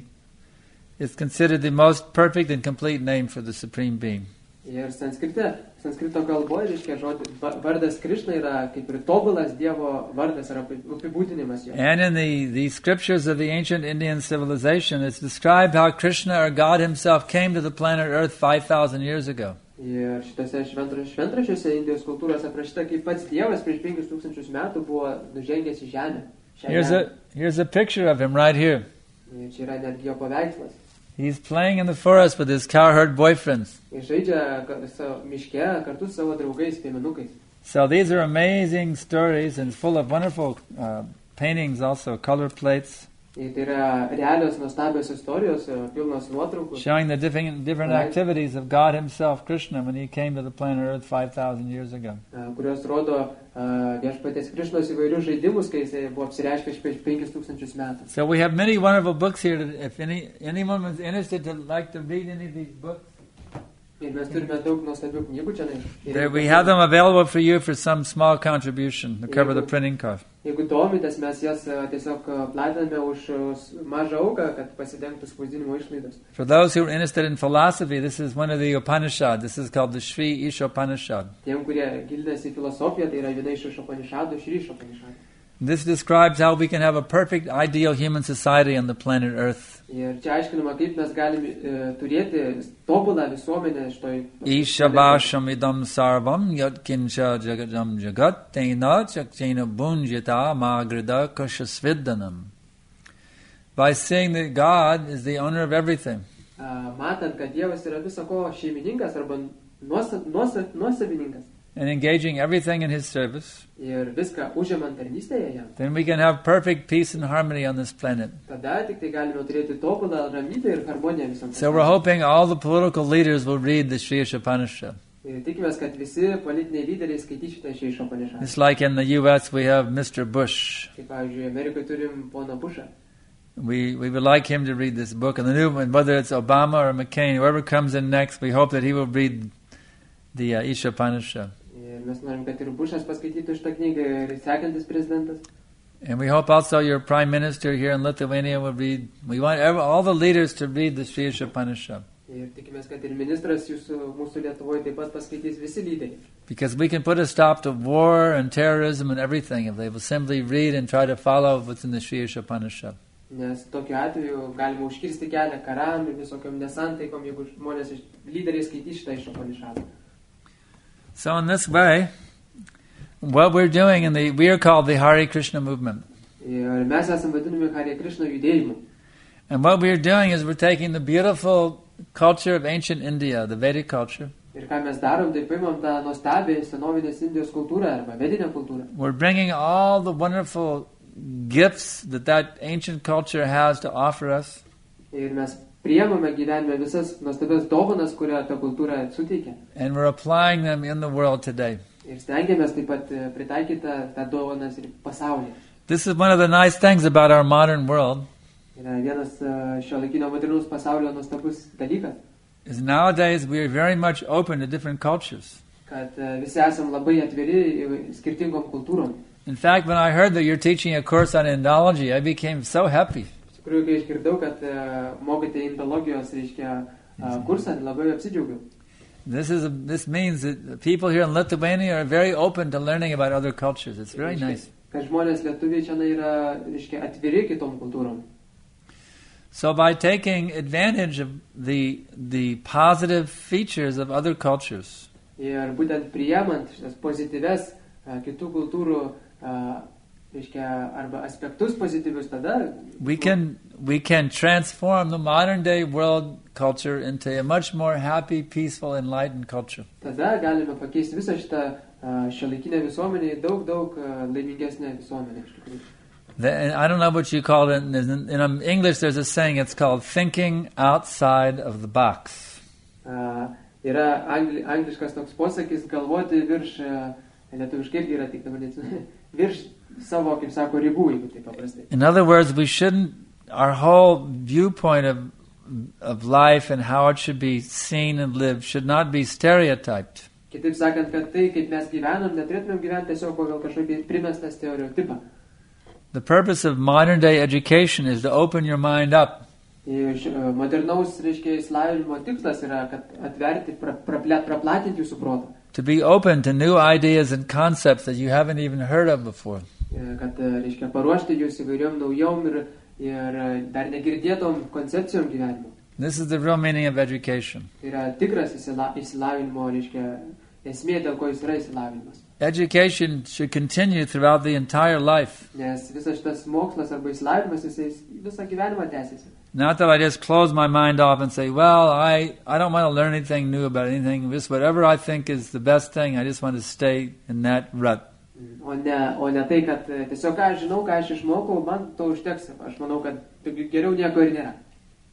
is considered the most perfect and complete name for the Supreme Being. Ir sanskrite, sanskrito kalboje, reiškia, žodis, vardas Krishna yra kaip ir tobulas Dievo vardas, yra apibūdinimas jo. And in the, the scriptures of the ancient Indian civilization, it's described how Krishna or God himself came to the planet Earth five thousand years ago. Ir šitose šventra- šventraščiuose Indijos kultūros aprašyta, kaip pats Dievas prieš penkis tūkstančius metų buvo nužengęs į žemę. Šią Here's žemę. a, here's a picture of him right here. Ir čia yra netgi jo paveikslas. He's playing in the forest with his cowherd boyfriends. Jis žaidžia ka- savo miške kartu su savo draugais, piemenukais. So these are amazing stories and full of wonderful uh, paintings also, color plates, Ir tai yra realios nuostabios istorijos, e, pilnos nuotraukų, showing the different, different Right. activities of God himself, Krishna, when he came to the planet Earth five thousand years ago. e, kurios rodo e, viešpaties Krišnos įvairius žaidimus, kai jisai buvo apsireiškęs prieš penkis tūkstančius metų. So we have many wonderful books here. To, if any anyone is interested to like to read any of these books, Ir mes turime daug nuostabių knygų čia. Ir there we have them available for you for some small contribution to cover the printing cost. Jeigu domitės, mes jas e, tiesiog e, platiname už e, s- mažą auką, kad pasidengtų spausdinimo išlaidos. For those who are interested in philosophy, this is one of the Upanishad. This is called the Shri Ishopanishad. Tiem, kurie gilinasi į filosofiją, tai yra viena iš Išopanišadų, iš Išopanišadų. This describes how we can have a perfect, ideal human society on the planet Earth. Ir čia aiškinama, kaip mes galime e, turėti tobulą visuomenę šitoj... Ishabasham idam sarvam yatkincha jagadam jagat tena chakchena bunjita magrida kashasviddanam. By saying that God is the owner of everything. A, matant, kad Dievas yra viso ko šeimininkas arba nuosa- nuosa- nuosavininkas And engaging everything in His service, ir viską užimant tarnystėje jam, then we can have perfect peace and harmony on this planet. tada tik tai galime turėti tobulą ramybę ir harmoniją visam So we're pasaulyje. hoping all the political leaders will read the Shri Ishopanishad. Ir tikimės, kad visi politiniai lyderiai skaitys šitą iš Išopanišadų. It's like in the U S we have Mister Bush. Kaip pavyzdžiui, Amerikoje turim poną Bushą. We we would like him to read this book, and the new one, whether it's Obama or McCain, whoever comes in next, we hope that he will read the uh, Ishopanishad. Ir mes norim, kad ir Bushas paskaitytų šitą knygą ir sekantis prezidentas. And we hope also your Prime Minister here in Lithuania will read. We want ever, all the leaders to read the Shri Ishopanishad, Ir tikimės, kad ir ministras jūsų, mūsų Lietuvoje taip pat paskaitys visi lyderiai. because we can put a stop to war and terrorism and everything if they will simply read and try to follow what's in the Shri Ishopanishad. Nes tokiu atveju galima užkirsti kelią karam ir visokiam nesantaikom, jeigu žmonės iš lyderiai skaitys šitą Išopanišadą. So in this way, what we're doing in the we are called the Hare Krishna movement. Ir mes esame vadinami Hare Krishna judėjimu. And what we're doing is we're taking the beautiful culture of ancient India, the Vedic culture. Ir ką mes darom, tai paimam tą nuostabią senovinės Indijos kultūrą arba vedinę kultūrą. We're bringing all the wonderful gifts that that ancient culture has to offer us. Ir mes priemame gyvenime visas nuostabias dovanas, kurią ta kultūra suteikia. And we're applying them in the world today. Ir stengiamės taip pat e, pritaikyti tą- tą dovanas ir pasaulyje. This is one of the nice things about our modern world, Yra vienas e, šiuolaikinio modernaus pasaulio nuostabus dalykas, is nowadays we are very much open to different cultures. kad e, visi esam labai atviri įvai- skirtingom kultūrom. In fact, when I heard that you're teaching a course on Indology, I became so happy. Iš tikrųjų, kai išgirdau, kad e, mokate indologijos, reiškia, e, kursą, labai apsidžiaugiau. This is a, this means that people here in Lithuania are very open to learning about other cultures. It's very Reiškia, nice. Kad žmonės lietuviai čia yra, reiškia, atviri kitom kultūrom. So by taking advantage of the the positive features of other cultures, Ir būtent priemant šitas pozityves a, kitų kultūrų a, reiškia, arba aspektus pozityvius, tada we can we can transform the modern day world culture into a much more happy, peaceful, enlightened culture. tada galime pakeisti visą šitą uh, šiuolaikinę visuomenę į daug, daug uh, laimingesnę visuomenę. Iš tikrųjų. The, and I don't know what you call it. In, in, in English, there's a saying. It's called thinking outside of the box. Uh, yra angli, angliškas toks posakis galvoti virš, uh, lietuviškai yra tik dabar neatsimenu, virš savo, kaip sako, ribų, jeigu taip paprastai. In other words, we shouldn't. Our whole viewpoint of of life and how it should be seen and lived should not be stereotyped. Kitaip sakant, kad tai, kaip mes gyvenam, neturėtumėm gyventi tiesiog pagal kažkokį primestą stereotipą. The purpose of modern day education is to open your mind up. Modernaus, reiškia, išsilavinimo tikslas yra, kad atverti, pra, praplėt, praplatinti jūsų protą. To be open to new ideas and concepts that you haven't even heard of before. Kad, reiškia, paruošti jūs įvairiom naujom ir, ir dar negirdėtom koncepcijom gyvenimo. This is the real meaning of education. Tai yra tikras išsilavinimo, reiškia, esmė, dėl ko jis yra išsilavinimas. Education should continue throughout the entire life. Nes visas šitas mokslas arba išsilavinimas, jis visą gyvenimą tęsiasi. Not that I just close my mind off and say, well, I, I don't want to learn anything new about anything. Just whatever I think is the best thing, I just want to stay in that rut. O ne, o ne tai, kad tiesiog ką aš žinau, ką aš išmokau, man to užteks. Aš manau, kad geriau nieko ir nėra.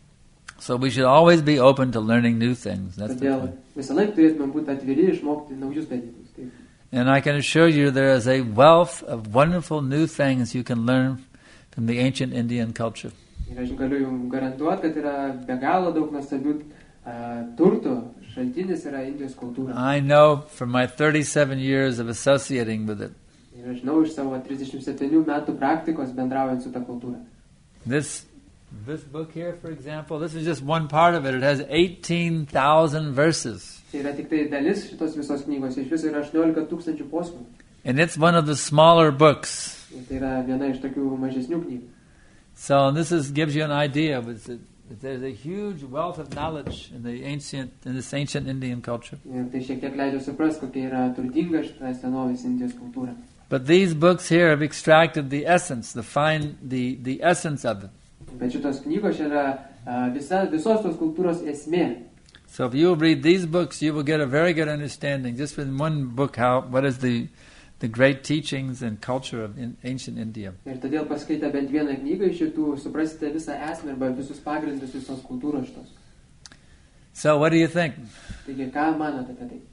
So we should always be open to learning new things. That's the Todėl point. visą laiką turėtume būti atviri išmokti naujus dalykus. Taip. And I can assure you there is a wealth of wonderful new things you can learn from the ancient Indian culture. Ir aš galiu jums garantuoti, kad yra be galo daug nuostabių uh, turtų, šaltinis yra Indijos kultūra. I know from my thirty-seven years of associating with it. Ir aš žinau iš savo trisdešimt septynių metų praktikos bendraujant su ta kultūra. This this book here, for example, this is just one part of it. It has eighteen thousand verses. Tai yra tik tai dalis šitos visos knygos, iš viso yra aštuoniolika tūkstančių posmų. And it's one of the smaller books. Ir tai yra viena iš tokių mažesnių knygų. So this is gives you an idea. But there's a huge wealth of knowledge in the ancient in this ancient Indian culture. Ir tai šiek tiek leidžia suprasti, kokia yra turtinga šita senovės Indijos kultūra. But these books here have extracted the essence, the fine, the the essence of it. Bet šitos knygos yra uh, visa, visos tos kultūros esmė. So if you read these books, you will get a very good understanding, just in one book, how what is the the great teachings and culture of in, ancient India. Ir todėl paskaitę bent vieną knygą iš šitų suprasite visą esmę arba visus pagrindus visos kultūros šitos. So what do you think? Taigi, ką manote apie tai?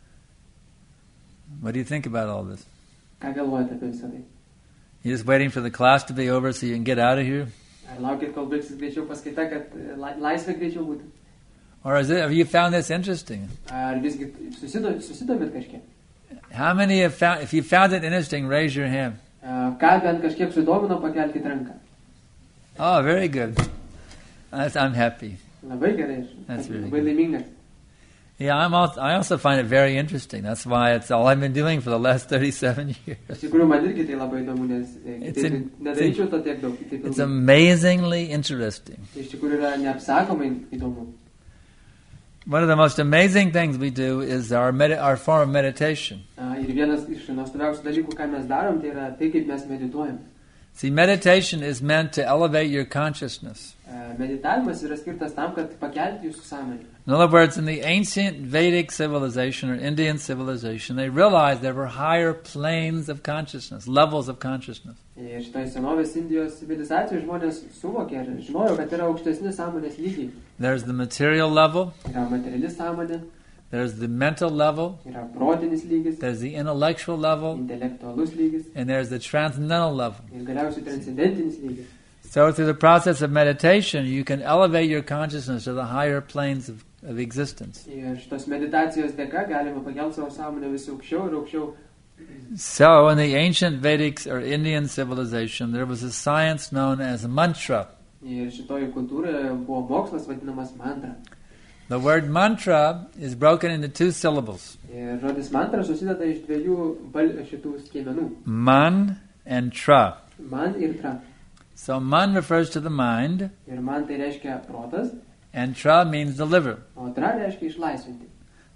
What do you think about all this? Ką galvojate apie visą tai? You're just waiting for the class to be over so you can get out of here? Ar laukit, kol baigsis greičiau paskaita, kad la, laisvė greičiau būtų? Or is it, have you found this interesting? Ar visgi susidomit, susidomit kažkiek? How many have found, if you found it interesting, raise your hand. Uh, ką bent kažkiek sudomino, pakelkit ranką. Oh, very good. That's, I'm happy. Labai gerai, That's really labai laimingas. Yeah, I'm also, I also find it very interesting. That's why it's all I've been doing for the last thirty-seven years. Iš tikrųjų, man irgi tai labai įdomu, nes It's taip, in- nedaryčiau to tiek daug. Taip It's ilgai. amazingly interesting. Iš tikrųjų yra neapsakomai įdomu. One of the most amazing things we do is our med- our form of meditation. Uh, ir vienas iš nuostabiausių dalykų, ką mes darom, tai yra tai, kaip mes medituojam. See, meditation is meant to elevate your consciousness. Uh, meditavimas yra skirtas tam, kad pakelti jūsų sąmonę. In other words, in the ancient Vedic civilization or Indian civilization, they realized there were higher planes of consciousness, levels of consciousness. Ir šitoj senovės Indijos civilizacijos žmonės suvokė ir žinojo, kad yra aukštesni sąmonės lygiai. There's the material level, Yra materiali sąmonė, there's the mental level, yra protinis lygis, there's the intellectual level, intelektualus lygis and there's the transcendental level. ir galiausiai transcendentinis lygis. So through the process of meditation, you can elevate your consciousness to the higher planes of, of existence. Ir šitos meditacijos dėka galima pakelti savo sąmonę vis aukščiau ir aukščiau. So in the ancient Vedic or Indian civilization, there was a science known as mantra. Ir šitoj kultūroje buvo mokslas vadinamas mantra. The word mantra is broken into two syllables, Ir žodis mantra susideda iš dviejų bal, šitų skiemenų. man and tra. Man ir tra. So man refers to the mind, Ir man tai reiškia protas, and tra means the liver. o tra reiškia išlaisvinti.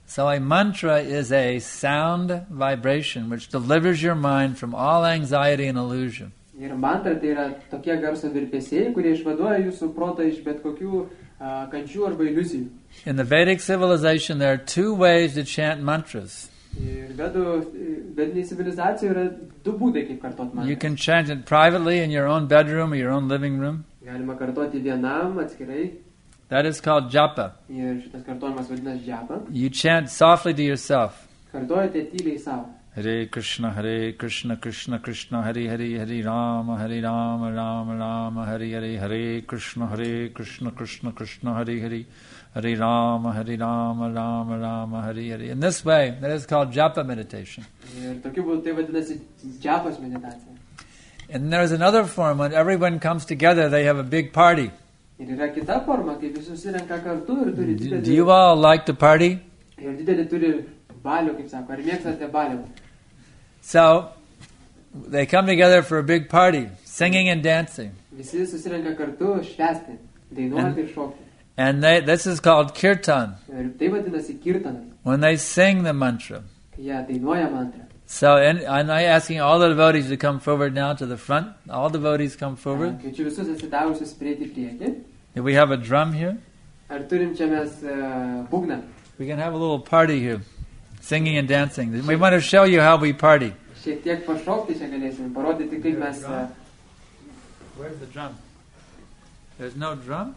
So a mantra is a sound vibration which delivers your mind from all anxiety and illusion. Ir mantra tai yra tokie garso virpesiai, kurie išvaduoja jūsų protą iš bet kokių uh, kančių arba iliuzijų. In the Vedic civilization, there are two ways to chant mantras. Ir vedų, vedinėj civilizacijoje yra du būdai, kaip kartot mantrą. You can chant it privately in your own bedroom or your own living room. Galima kartoti vienam atskirai. That is called japa. Ir šitas kartojimas vadinas japa. You chant softly to yourself. Kartojate tyliai savo. Hare Krishna, Hare Krishna, Krishna Krishna, Hare Hare, Hare Rama, Hare Rama, Rama Rama, Hare Hare, Hare Krishna, Hare Krishna, Krishna Krishna, Hare Hare, Hare Rama, Hare Rama, Rama Rama, Hare Hare. In this way, that is called japa meditation. Ir tokiu būdu tai vadinasi japas meditacija. And there's another form when everyone comes together, they have a big party. Ir yra kita forma, kai visi susirenka kartu ir turi didelį... Do you all like to party? Ir didelį turi balių, kaip sako, ar mėgstate balių? So, they come together for a big party, singing and dancing. Visi susirenka kartu švęsti, dainuoti ir šokti. And they, this is called kirtan, Ir tai vadinasi kirtanas, when they sing the mantra. kai jie dainuoja mantrą. So, and I'm asking all the devotees to come forward now to the front. All devotees come forward. Kviečiu visus atsidavusius prieiti į priekį. Do we have a drum here? Ar turim čia mes uh, būgną? We can have a little party here, singing and dancing. We want to show you how we party. Šiek tiek pašokti čia galėsim, parodyti, kaip mes... Uh, Where's the drum? There's no drum?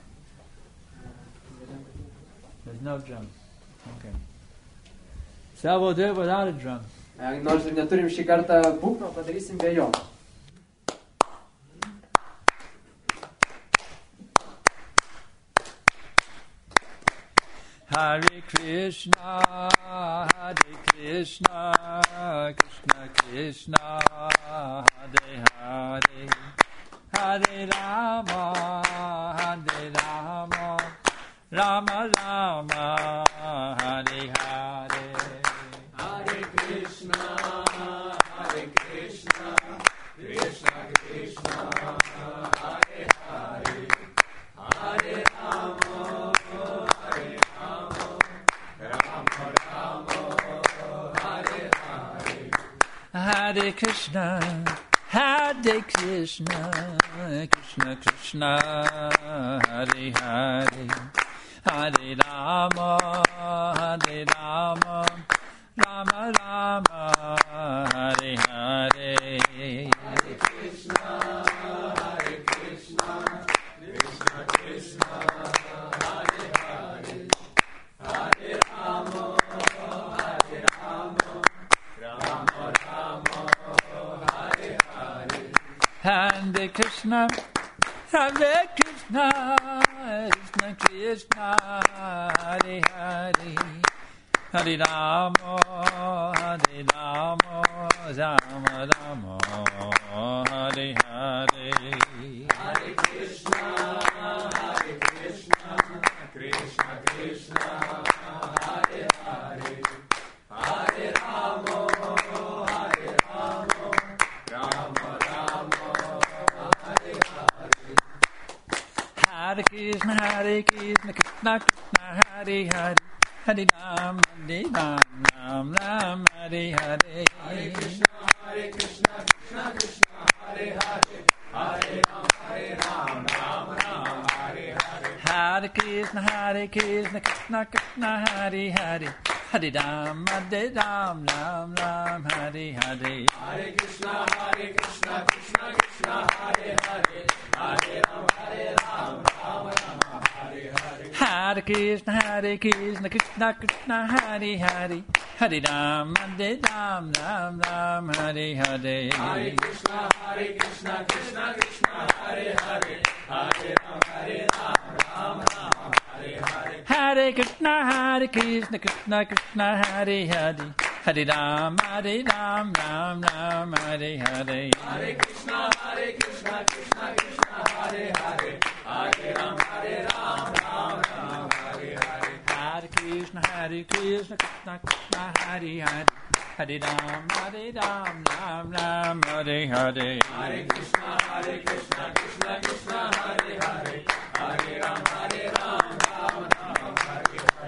There's no drum. Okay. So we'll do it without a drum. uh, nors ir neturim šį kartą būgno, padarysim be jo. Hare Krishna, Hare Krishna, Krishna Krishna, Hare Hare, Hare Rama, Hare Rama, Rama Rama, Hare Hare. Hare Krishna, Hare Krishna, Krishna Krishna, Hare Hare, Hare Rama, Hare Rama, Rama Rama, Hare Hare. Hare Krishna, Hare Krishna, Krishna Krishna, Hare Hare, Hare Rama, Hare Rama, Rama Rama, Hare Hare. Hare Krishna, Hare Krishna, Krishna Krishna, Hare Hare, Hare Rama, Hare Rama, Rama Rama, Hare Hare. Hare Krishna, Hare Krishna, Krishna Krishna, Hare Hare, Hare Rama, Hare Rama, Rama Rama, Hare Hare. Hare Krishna, Hare Krishna, Krishna Krishna, Hare Hare, Hare Rama, Hare Rama, Rama Rama, Hare Hare. Hare Krishna, Hare Krishna, Krishna Krishna, Hare Hare, Hare Ram, Hare Ram, Ram Ram, Hare Hare. Hare Krishna, Hare Krishna, Krishna Krishna, Hare Hare, Hare Ram, Hare Ram, Ram Ram, Hare Hare. Hare Krishna, Hare Krishna, Krishna Krishna, Hare Hare, Hare Ram, Hare Ram, Ram Ram, Hare Hare. Hare Krishna, Hare Krishna, Krishna Krishna, Hare Hare, Hare Ram, Hare Ram, Ram Ram, Hare Hare. Hare Krishna, Hare Krishna, Krishna Krishna, Hare Hare, Hare Ram, Hare Ram, Ram Ram, Hare Hare. Hare Krishna, Hare Krishna, Krishna Krishna, Hare Hare, Hare Ram, Hare Ram, Ram Ram, Hare Hare. Hare Krishna, Hare Krishna, Krishna Krishna, Hare Hare, Hare Ram, Hare Ram, Ram Ram, Hare Hare. Hare Krishna, Hare Krishna, Krishna Krishna, Hare Hare, Hare Ram, Hare Ram, Ram Ram, Hare Hare. Hare Krishna, Hare Krishna, Krishna Krishna, Hare Hare, Hare Ram, Hare Ram, Ram Ram, Hare Hare. Hare Krishna, Hare Krishna, Krishna Krishna, Hare Hare, Hare Ram, Hare Ram, Ram Ram, Hare Hare.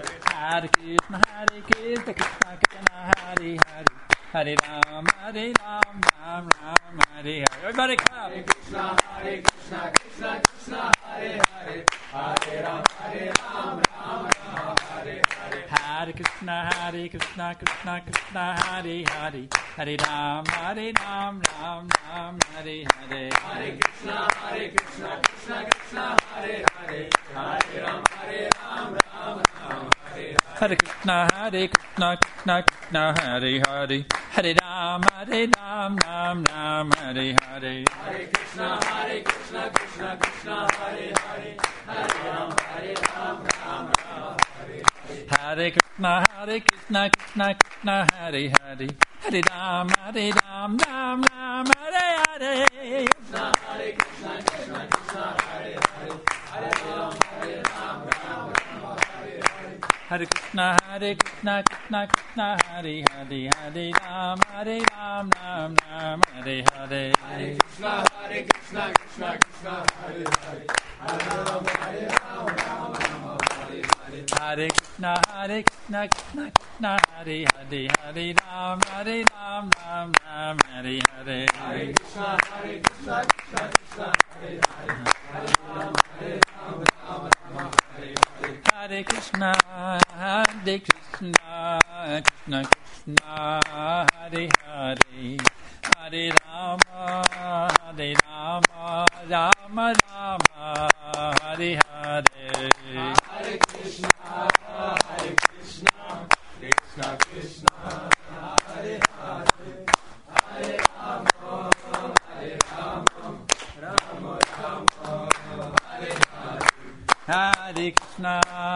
Hare Krishna, Hare Krishna, Krishna Krishna, Hare Hare, Hare Ram, Hare Ram, Ram Ram, Hare Hare. Everybody clap. Hare Krishna, Hare Krishna, Krishna Krishna, Hare Hare, Hare Ram, Hare Ram, Ram Ram, Hare Hare. Hare Krishna, Hare Krishna, Krishna Krishna, Hare Hare, Hare Ram, Hare Ram, Ram Ram, Hare Hare. Hare Krishna, Hare Krishna, Krishna Krishna, Hare Hare, Hare Ram, Hare Ram, Ram Ram, Hare Hare. Hare Krishna, Hare Krishna, Krishna Krishna, Hare Hare, Hare Ram, Hare Ram, Ram Ram, Hare Hare. Hare Krishna, Hare Krishna, Krishna Krishna, Hare Hare, Hare Ram, Hare Ram, Ram Ram, Hare Hare. Hare Krishna, Hare Krishna, Krishna Krishna, Hare Hare, Hare Ram, Hare Ram, Ram Ram, Hare Hare. Krishna, Hare Krishna, Krishna Krishna, Hare Hare, Hare Ram, Hare Ram, Ram Ram, Hare Hare. Hare Krishna, Hare Krishna, Krishna Krishna, Hare Hare, Hare Ram, Hare Ram, Ram Ram, Hare Hare. Hare Krishna, Hare Krishna, Krishna Krishna, Hare Hare, Hare Ram, Hare Ram, Ram Ram, Hare Hare. Hare Krishna, Hare Krishna, Krishna Krishna, Hare Hare, Hare Ram, Hare Ram, Ram Ram, Hare Hare. Hare Krishna, Hare Krishna, Krishna Krishna, Hare Hare, Hare Ram, Hare Ram, Ram Ram, Hare Hare. Hare Krishna, Hare Krishna, Krishna Krishna, Hare Hare, Hare Rama, Hare Rama, Rama Rama, Hare Hare. Hare Krishna, Hare Krishna, Krishna Krishna, Hare Hare, Hare Rama, Hare Rama, Rama Rama, Hare Hare. Hare Krishna,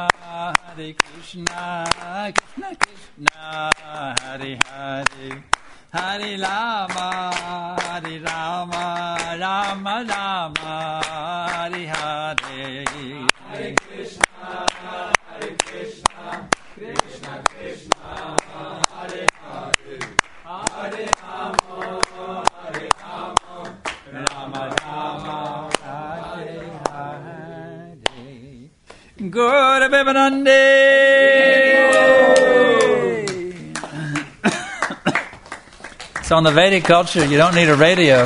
Hare Krishna, Krishna Krishna, Hare Hare, Hare Rama, Hare Rama, Rama Rama, Hare Hare. Hare Krishna, Hare Krishna, Krishna Krishna, Hare Hare, Hare Rama, Hare Rama, Rama Rama, Hare Hare. Guru Vivekananda. So in the Vedic culture, you don't need a radio.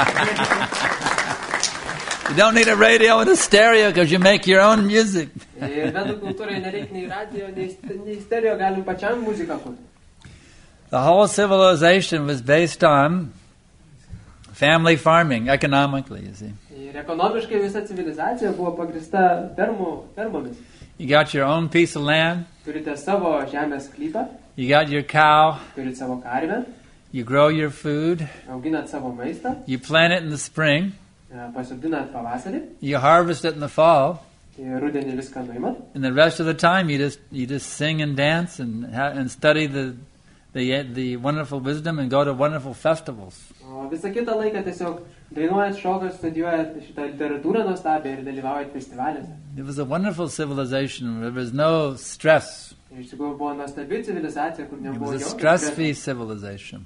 You don't need a radio and a stereo because you make your own music. Ir vedų kultūrai nereikia nei radio, nei nei stereo, galim pačiam muziką kurti. The whole civilization was based on family farming, economically, you see. Ir ekonomiškai visa civilizacija buvo pagrįsta fermų, fermomis. You got your own piece of land, Turite savo žemės sklypą, you got your cow, turite savo karvę, you grow your food, auginat savo maistą, you plant it in the spring, pasodinat pavasarį, you harvest it in the fall, ir rudenį viską nuimat. and the rest of the time you just you just sing and dance and ha- and study the the the wonderful wisdom and go to wonderful festivals. O visą kitą laiką tiesiog dainuojat, šokat, studijuojat šitą literatūrą nuostabią ir dalyvaujat festivaliuose. It was a wonderful civilization. There was no stress. Ir iš tikrųjų buvo nuostabi civilizacija, kur It nebuvo was a jokio stress-free streso. civilization.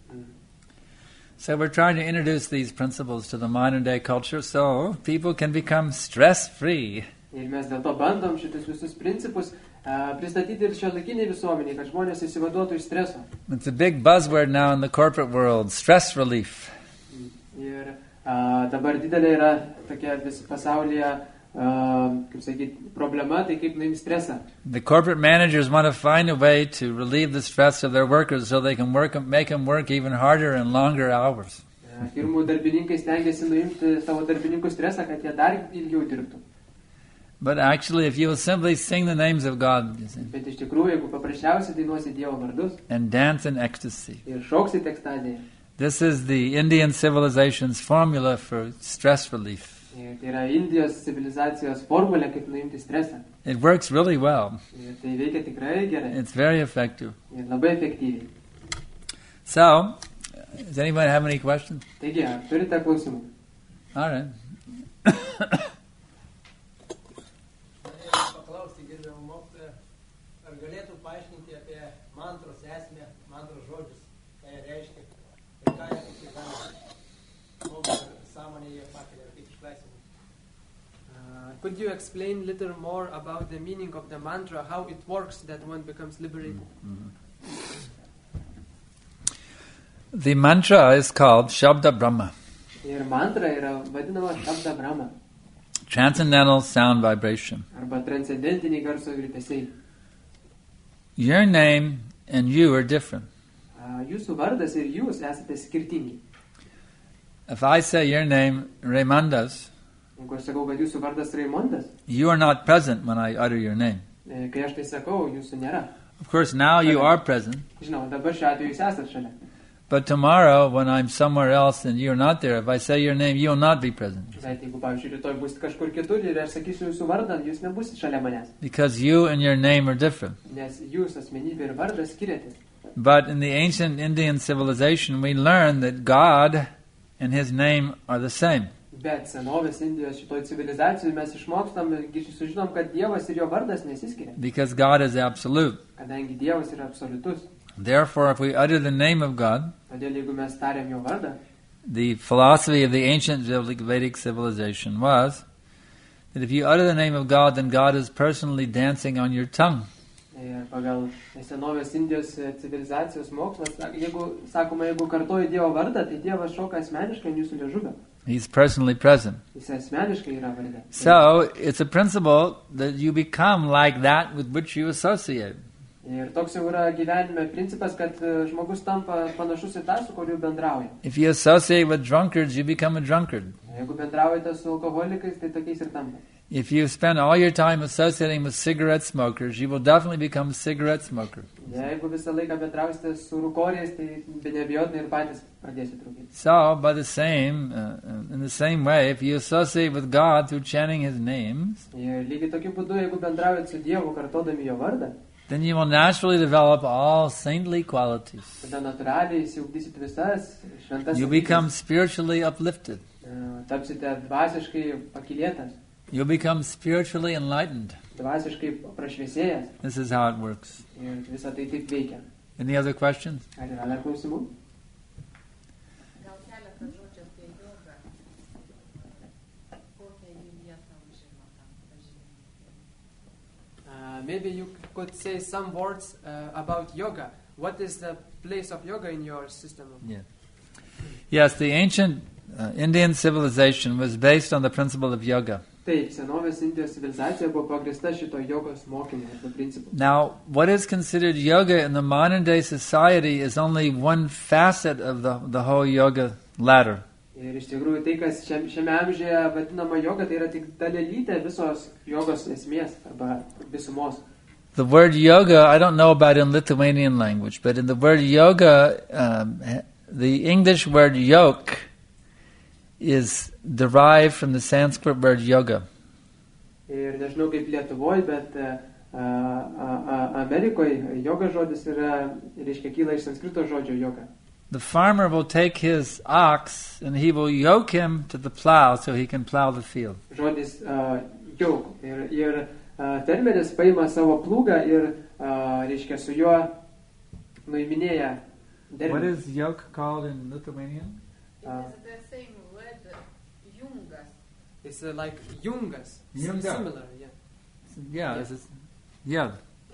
So we're trying to introduce these principles to the modern-day culture so people can become stress-free. Ir mes dėl to bandom šitus visus principus uh, pristatyti ir šiuolaikiniai visuomeniai, kad žmonės įsivaduotų iš streso. It's a big buzzword now in the corporate world, stress relief. Ir uh, dabar didelė yra tokia vis pasaulyje, uh, kaip sakyt, problema, tai kaip nuimti stresą. The corporate managers want to find a way to relieve the stress of their workers so they can work, make them work even harder and longer hours. Uh, firmų darbininkai stengiasi nuimti savo darbininkų stresą, kad jie dar ilgiau dirbtų. But actually, if you will simply sing the names of God, you see, Bet iš tikrųjų, jeigu paprasčiausiai dainuosi Dievo vardus and dance in ecstasy, ir šauksi ekstaziją, this is the Indian civilization's formula for stress relief. ir tai yra Indijos civilizacijos formulė, kaip nuimti stresą. It works really well. Ir tai veikia tikrai gerai It's very effective. ir labai efektyviai. So, does anyone have any questions? Taigi, ar turite klausimų? All right. Paklausti, gerbiamą mokytoją, ar galėtų paaiškinti apie mantros esmę, mantros žodžius, ką jie reiškia ir ką jie kaip gali žmogų sąmonėje pakelia ir kaip išlaisvina. could you explain a little more about the meaning of the mantra, how it works that one becomes liberated? Mm-hmm. The mantra is called Shabda Brahma. Ir mantra yra vadinama Shabda Brahma. Transcendental sound vibration. Arba transcendentiniai garso virpesiai. Your name and you are different. Uh, jūsų vardas ir jūs esate skirtingi. If I say your name, Raimondas, Jeigu aš sakau, kad jūsų vardas Raimondas, you are not present when I utter your name. e, kai aš tai sakau, jūsų nėra. Of course, now you are present, Žinau, dabar šiuo atveju jūs esate šalia. but tomorrow, when I'm somewhere else and you're not there, if I say your name, you will not be present. Bet jeigu, pavyzdžiui, rytoj bus kažkur kitur ir aš sakysiu jūsų vardą, jūs nebusite šalia manęs. Because you and your name are different. Nes jūs asmenybė ir vardas skiriatės. But in the ancient Indian civilization, we learn that God and His name are the same. Bet senovės Indijos šitoj civilizacijoje mes išmokstam ir sužinom, kad Dievas ir jo vardas nesiskiria. Because God is absolute. Kadangi Dievas yra absoliutus. Therefore, if we utter the name of God, Todėl jeigu mes tariam jo vardą, the philosophy of the ancient Vedic civilization was that if you utter the name of God, then God is personally dancing on your tongue. ir pagal senovės Indijos civilizacijos mokslas, jeigu, sakoma, jeigu kartoji Dievo vardą, tai Dievas šoka asmeniškai ant jūsų liežuvio. He's personally present. Jis asmeniškai yra varde. So, it's a principle that you become like that with which you associate. Ir toks jau yra gyvenime principas, kad e, žmogus tampa panašus į tą, su kuriuo bendrauja. If you associate with drunkards, you become a drunkard. Jeigu bendraujate su alkoholikais, tai tokiais ir tampa. If you spend all your time associating with cigarette smokers, you will definitely become a cigarette smoker. Jeigu visą laiką bendrausite su rūkoriais, tai be neabejotinai ir patys pradėsite rūkyti. So, by the same, uh, in the same way, if you associate with God through chanting His names, Ir lygiai tokiu būdu, jeigu bendraujate su Dievu kartodami jo vardą, then you will naturally develop all saintly qualities. tada natūraliai įsiugdysit visas šventas You become spiritually uplifted. savybes. Tapsite dvasiškai pakylėtas, You'll become spiritually enlightened. dvasiškai prašviesėjęs. This is how it works. Ir visą tai taip veikia. Any other questions? Ar yra dar klausimų? Gal keletą žodžių apie jogą. Kokią jį vietą užima tam pažinimui? Uh, maybe you could say some words uh, about yoga. What is the place of yoga in your system? Of Yeah. Yes, the ancient uh, Indian civilization was based on the principle of yoga. Taip, senovės Indijos civilizacija buvo pagrįsta šito jogos mokymu arba principu. Now, what is considered yoga in the modern day society is only one facet of the, the whole yoga ladder. Ir iš tikrųjų tai, kas šiame, šiame amžiuje vadinama joga, tai yra tik dalelytė visos jogos esmės arba visumos. The word yoga, I don't know about in Lithuanian language, but in the word yoga, um, the English word yoke is derived from the Sanskrit word yoga. Ir nežinau kaip Lietuvoje, bet uh, uh, Amerikoje joga žodis yra, reiškia, kyla iš sanskrito žodžio yoga. The farmer will take his ox and he will yoke him to the plow so he can plow the field. Žodis uh, yoke. Ir, ir uh, fermeris paima savo plūgą ir, uh, reiškia, su juo nuiminėja derlių. What is yoke called in Lithuanian? It Uh, is the same word, jungas. It's uh, like yungas. Yunga. Similar, yeah. Yeah, this is, yeah.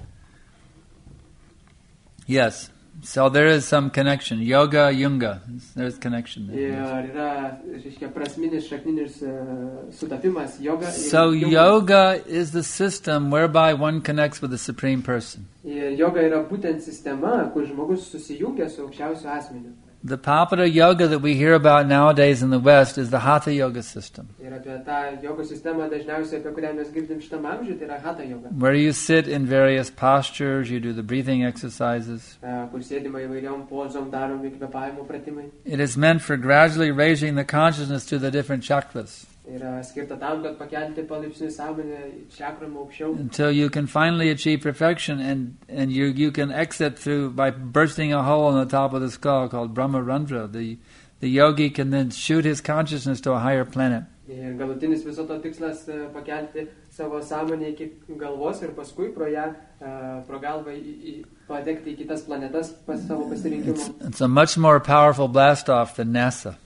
Yes. So there is some connection. Yoga, yunga. There's connection there. Ir Yes. yra, reiškia, prasminis, šakninis uh, sutapimas yoga. ir So jungas. yoga is the system whereby one connects with the Supreme Person. Ir yoga yra būtent sistema, kur žmogus susijungia su aukščiausiu asmeniu. The popular yoga that we hear about nowadays in the West is the Hatha Yoga system, Ir apie tą jogos sistemą dažniausiai, apie kurią mes girdim šitam amžiui, tai yra hatha yoga, where you sit in various postures, you do the breathing exercises. uh, kur sėdima įvairiom pozom, daromi kvėpavimo pratimai. It is meant for gradually raising the consciousness to the different chakras Yra skirta tam, kad pakelti palaipsniui sąmonę čakram aukščiau, until you can finally achieve perfection and, and you, you can exit through by bursting a hole in the top of the skull called Brahmarandra. The, the yogi can then shoot his consciousness to a higher planet. Ir galutinis viso to tikslas uh, pakelti savo sąmonę iki galvos ir paskui pro ją, uh, pro galvą į, į, patekti į kitas planetas pas savo pasirinkimą. It's, it's a much more powerful blast-off than NASA.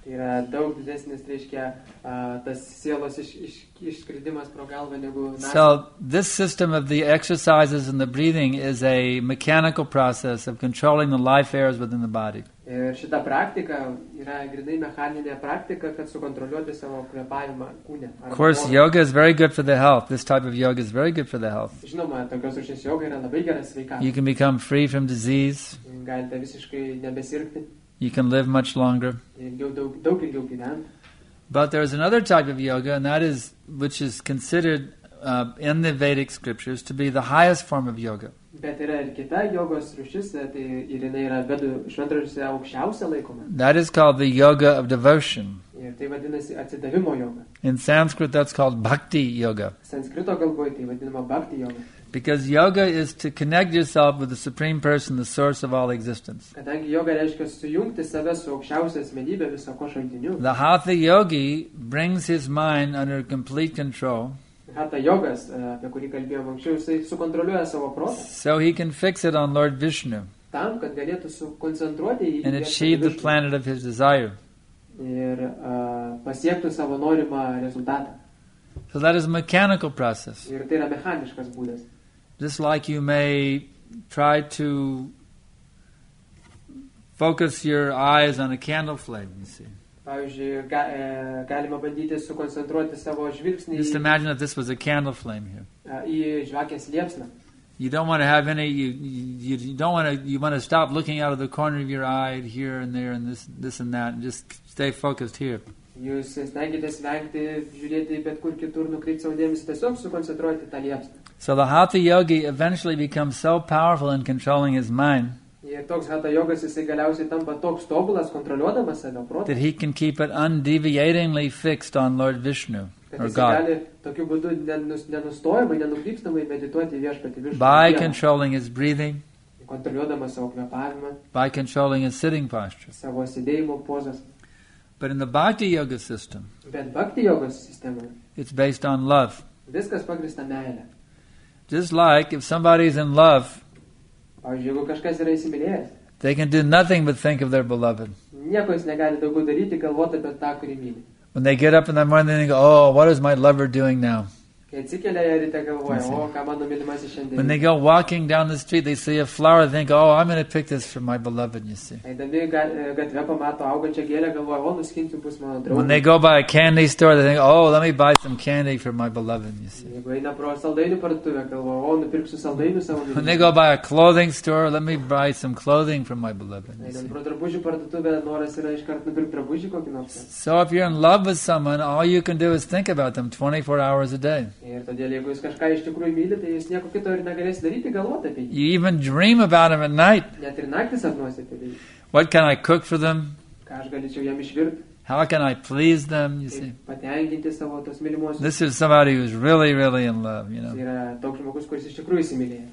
Tai yra daug didesnis, reiškia, uh, tas sielos iš, iš, išskridimas pro galvą negu naktį. So this system of the exercises and the breathing is a mechanical process of controlling the life airs within the body. Ir šita praktika yra grynai mechaninė praktika, kad sukontroliuoti savo kvėpavimą kūne. Of course, yoga is very good for the health. This type of yoga is very good for the health. Žinoma, tokios rūšies yoga yra labai geras sveikatai. You can become free from disease. Galite visiškai nebesirgti. You can live much longer. Ilgiau, daug, daug ilgiau gyventi. But there's another type of yoga, and that is, which is considered uh, in the Vedic scriptures to be the highest form of yoga. Bet yra ir kita jogos rūšis, tai ir jinai yra vedų šventraščiuose aukščiausia laikoma. That is called the yoga of devotion. Ir tai vadinasi atsidavimo yoga. In Sanskrit, that's called bhakti yoga. Sanskrito kalboje tai vadinama bhakti yoga. Because yoga is to connect yourself with the Supreme Person, the source of all existence. Kadangi yoga reiškia sujungti save su aukščiausia asmenybė viso ko šaltiniu. The hatha yogi brings his mind under complete control. Hatha yogas, apie kurį kalbėjom anksčiau, jisai sukontroliuoja savo protą. So he can fix it on Lord Vishnu. Tam, kad galėtų sukoncentruoti į and achieve the planet of his desire. Ir uh, pasiektų savo norimą rezultatą. So that is a mechanical process. Ir tai yra mechaniškas būdas. Just like you may try to focus your eyes on a candle flame, you see. Pavyzdžiui, ga, e, galima bandyti sukoncentruoti savo žvilgsnį Just imagine that this was a candle flame here. uh, į žvakės liepsną. You don't want to have any. You you, you don't want to. You want to stop looking out of the corner of your eye here and there and this this and that, and just stay focused here. Jūs stengiatės vengti žiūrėti bet kur kitur, nukreipti savo dėmesį, tiesiog sukoncentruoti tą liepsną. So the hatha yogi eventually becomes so powerful in controlling his mind Ir toks hatha yogas jisai galiausiai tampa toks tobulas, kontroliuodamas savo protą, that he can keep it undeviatingly fixed on Lord Vishnu kad or jisai God gali tokiu būdu nenus, nenustojamai, nenukrypstamai medituoti viešpatį Višnų, by Dievą, controlling his breathing, kontroliuodamas savo kvėpavimą, by controlling his sitting posture. savo sėdėjimo pozas. But in the bhakti yoga system, Bet bhakti jogos sistemoje it's based on love. viskas pagrįsta meilė. Just like if somebody's in love, Pavyzdžiui, jeigu kažkas yra įsimylėjęs, they can do nothing but think of their beloved. nieko jis negali daugiau daryti, galvoti apie tą, kurį myli. When they get up in the morning, they go, "Oh, what is my lover doing now?" Kai atsikelia, jie ryte galvoja, o, ką mano mylimasis šiandien. When they go walking down the street, they see a flower, they think, "Oh, I'm going to pick this for my beloved." You see. Eidami ga- gatve pamato augančią gėlę, galvoja, o, nuskinsiu bus mano When they draugas. go by a candy store, they think, "Oh, let me buy some candy for my beloved." You see. Jeigu eina pro saldainių parduotuvę, galvoja, o, nupirksiu saldainių savo When they mylimam. go by a clothing store, let me buy some clothing for my beloved. You see. Einant pro drabužių parduotuvę, noras yra iškart nupirkti drabužį kokį nors. So if you're in love with someone, all you can do is think about them twenty-four hours a day. Ir todėl, jeigu jūs kažką iš tikrųjų myli, tai jūs nieko kito ir negalės daryti, galvoti apie jį. You even dream about them at night. Net ir naktį sapnuosi apie jį. What can I cook for them? Ką aš galėčiau jam išvirti, How can I please them? You see. kaip patenkinti savo tos mylimuosius. This is somebody who's really, really in love, you Tai know. yra toks žmogus, kuris iš tikrųjų įsimylėjo.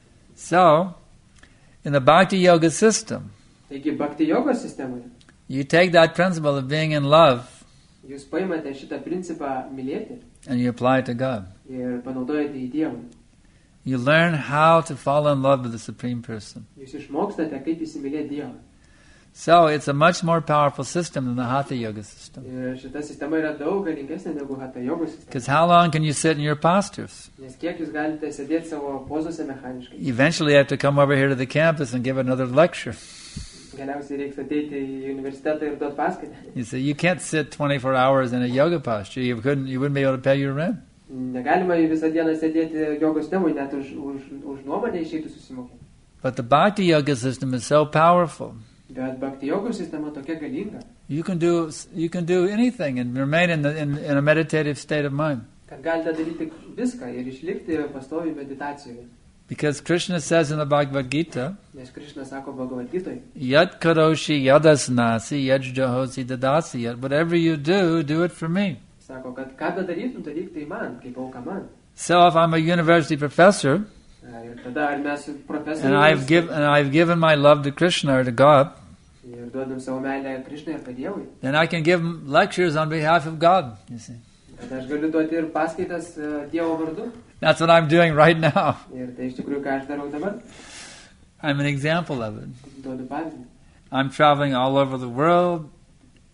So, in the Bhakti Yoga system, Taigi, bhakti jogos sistemoje you take that principle of being in love jūs paimate šitą principą mylėti and you apply it to God. ir panaudojate į Dievą. You learn how to fall in love with the Supreme Person. Jūs išmokstate, kaip įsimylėti Dievą. So, it's a much more powerful system than the Hatha Yoga system. Ir šita sistema yra daug galingesnė negu hatha jogos sistema. Because how long can you sit in your postures? Nes kiek jūs galite sėdėti savo pozose mechaniškai. Eventually you have to come over here to the campus and give another lecture. Galiausiai reiks ateiti į universitetą ir duoti paskaitą. You see, you can't sit twenty-four hours in a yoga posture. You couldn't, you wouldn't be able to pay your rent. Negalima visą dieną sėdėti jogos temui, net už, už, už nuomonę išeitų susimokėti. But the Bhakti Yoga system is so powerful. Bet bhakti jogos sistema tokia galinga, You can do you can do anything and remain in, the, in, in a meditative state of mind. kad galite daryti viską ir išlikti pastoviai meditacijoje. Because Krishna says in the Bhagavad Gita, Nes Krishna sako Bhagavad Gitoje, Yat karoshi yadasnasi yajjahosi dadasi yat. Whatever you do, do it for me. sako, kad ką bedarytum, daryk tai man, kaip auka man. So if I'm a university professor Ir tada ar mes and profesoriai I've, give, and I've given my love to Krishna or to God, ir duodam savo meilę Krishnai ir kad Dievui, then I can give lectures on behalf of God. You see, kad aš galiu duoti ir paskaitas uh, Dievo vardu. that's what I'm doing right now. Ir tai iš tikrųjų, ką aš darau dabar, I'm an example of it. duodu pavyzdį. I'm traveling all over the world,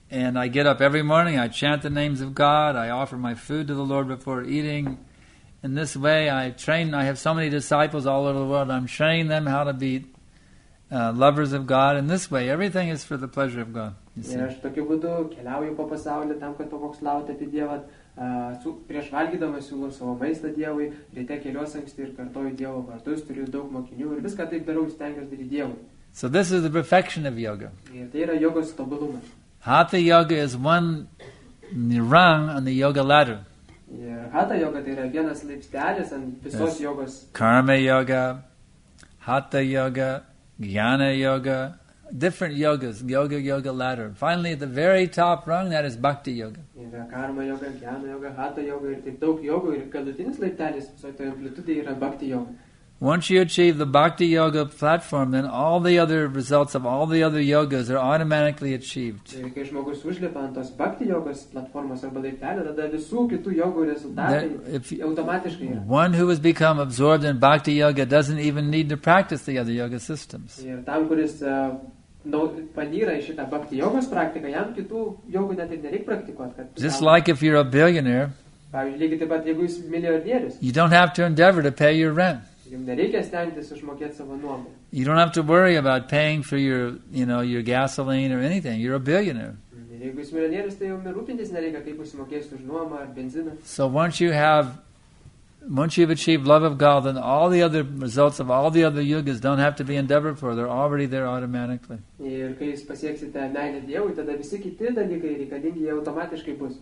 And I get up every morning, I chant the names of God, I offer my food to the Lord before eating. In this way, I train, I have so many disciples all over the world, I'm training them how to be uh, lovers of God. In this way, everything is for the pleasure of God. You see. Ir aš tokiu būdu keliauju po pasaulį tam, kad pamokslauti apie Dievą. Uh, su, prieš valgydamas siūlau savo maistą Dievui, ryte keliuosi anksti ir kartoju Dievo vardus, turiu daug mokinių ir viską taip darau, stengiuosi daryti Dievui. So this is the perfection of yoga. Ir tai yra jogos tobulumas. Hatha yoga is one rung on the yoga ladder. Ir hatha yoga tai yra vienas laipstelis ant visos Yes. jogos. Karma yoga, hatha yoga, jnana yoga, different yogas, yoga, yoga ladder. Finally, at the very top rung, that is bhakti yoga. Yra karma yoga, jnana yoga, hatha yoga ir taip daug jogų ir galutinis laiptelis visoje toje amplitudėje yra bhakti yoga. Once you achieve the bhakti yoga platform, then all the other results of all the other yogas are automatically achieved. Ir kai žmogus užlipa ant tos bhakti jogos platformos arba laiptelio, tada visų kitų jogų rezultatai That if you- automatiškai yra. One who has become absorbed in bhakti yoga doesn't even need to practice the other yoga systems. Ir tam, kuris uh, nau- panyra į šitą bhakti jogos praktiką, jam kitų jogų net ir nereikia praktikuoti. Kad Just sau- like if you're a billionaire, Pavyzdžiui, lygiai taip pat, jeigu jūs milijardierius, you don't have to endeavor to pay your rent. jums nereikia stengtis užmokėti savo nuomą. You don't have to worry about paying for your, you know, your gasoline or anything. You're a billionaire. Ir jeigu jūs milijonierius, tai jau rūpintis nereikia, kaip užsimokėsite už nuomą ar benziną. So once you have, once you've achieved love of God, then all the other results of all the other yogas don't have to be endeavored for. They're already there automatically. Ir kai jūs pasieksite meilę Dievui, tada visi kiti dalykai reikalingi, jie automatiškai bus.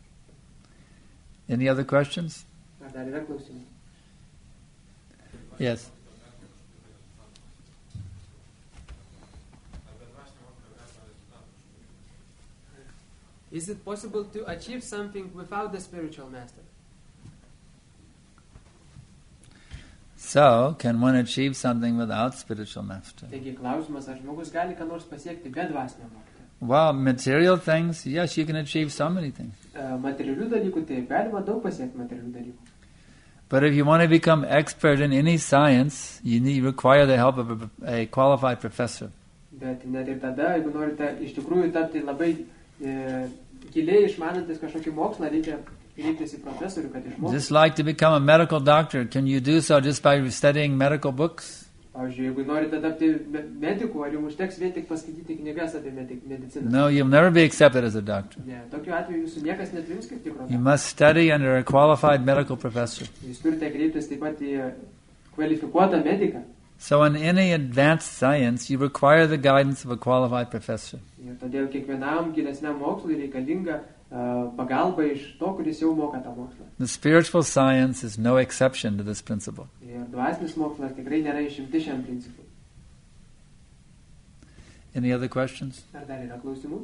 Any other questions? Ar dar yra klausimų? Yes. Is it possible to achieve something without the spiritual master? So, can one achieve something without spiritual master? Taigi klausimas, ar žmogus gali ką nors pasiekti be dvasinio mokytojo? Well, material things, yes, you can achieve so many things. Uh, materialių dalykų, tai galima daug pasiekti materialių dalykų. But if you want to become expert in any science, you need require the help of a, a qualified professor. Bet net ir tada, jeigu norite iš tikrųjų tapti labai e, giliai išmanantis kažkokį mokslą, reikia kreiptis į profesorių, kad išmokti. Just like to become a medical doctor, can you do so just by studying medical books? Pavyzdžiui, jeigu norite tapti me- mediku, ar jums užteks vien tik paskaityti knygas apie medi- mediciną? No, you'll never be accepted as a doctor. Ne, tokiu atveju jūsų niekas nepriims kaip tikro. You must study under a qualified medical professor. Jūs turite kreiptis taip pat į kvalifikuotą mediką. So in any advanced science, you require the guidance of a qualified professor. Ir todėl kiekvienam gilesniam mokslui reikalinga uh, pagalba iš to, kuris jau moka tą mokslą. The spiritual science is no exception to this principle. Ir dvasinis mokslas tikrai nėra išimti šiam principui. Any other questions? Ar dar yra klausimų?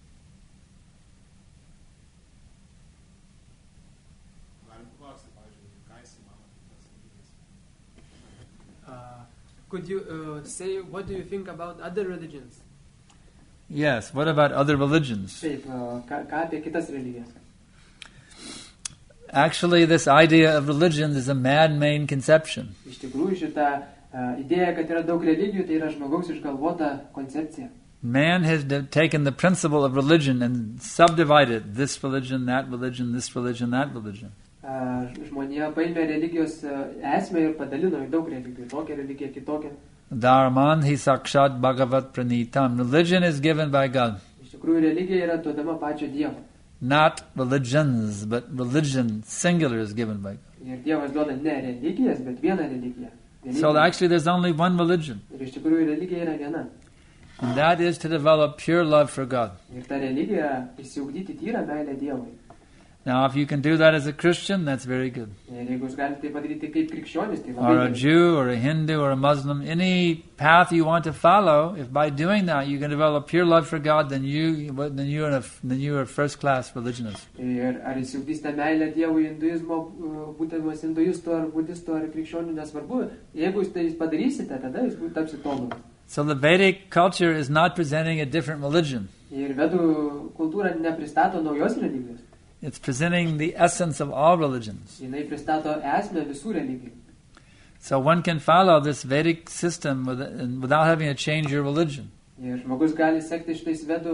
Uh, could you uh, say what do you think about other religions? Yes, what about other religions? Taip, uh, ką, ką apie kitas religijas? Actually, this idea of religion is a man-made conception. Iš tikrųjų, šita uh, idėja, kad yra daug religijų, tai yra žmogaus išgalvota koncepcija. Man has de- taken the principle of religion and subdivided this religion, that religion, this religion, that religion. Uh, žmonija paėmė religijos uh, esmę ir padalino į daug religijų. Tokią religiją, kitokią. Dharman hi sakshat bhagavat pranitam. Religion is given by God. Iš tikrųjų, religija yra duodama pačio Dievo. Not religions, but religion, singular, is given by God. Ir Dievas duoda ne religijas, bet vieną religiją. So Vienintelę. actually there's only one religion. Ir iš tikrųjų religija yra viena. And that is to develop pure love for God. Ir ta religija išsiugdyti tyrą meilę Dievui. Now if you can do that as a Christian, that's very good. Ir jeigu jūs galite tai padaryti kaip krikščionis, tai Or labai a gerai. Jew, or a Hindu, or a Muslim, any path you want to follow, if by doing that you can develop pure love for God, then you then you are a, then you are a first-class religionist. Ir ar įsiugdysite meilę Dievui hinduizmo, uh, būdamas hinduistu ar budistu ar krikščioniu, nesvarbu. Jeigu jūs tai padarysite, tada jūs tapsite tobulai. So the Vedic culture is not presenting a different religion. Ir vedų kultūra nepristato naujos religijos. It's presenting the essence of all religions. Jinai pristato esmę visų religijų. So one can follow this Vedic system with, without having to change your religion. Ir žmogus gali sekti šitais vedų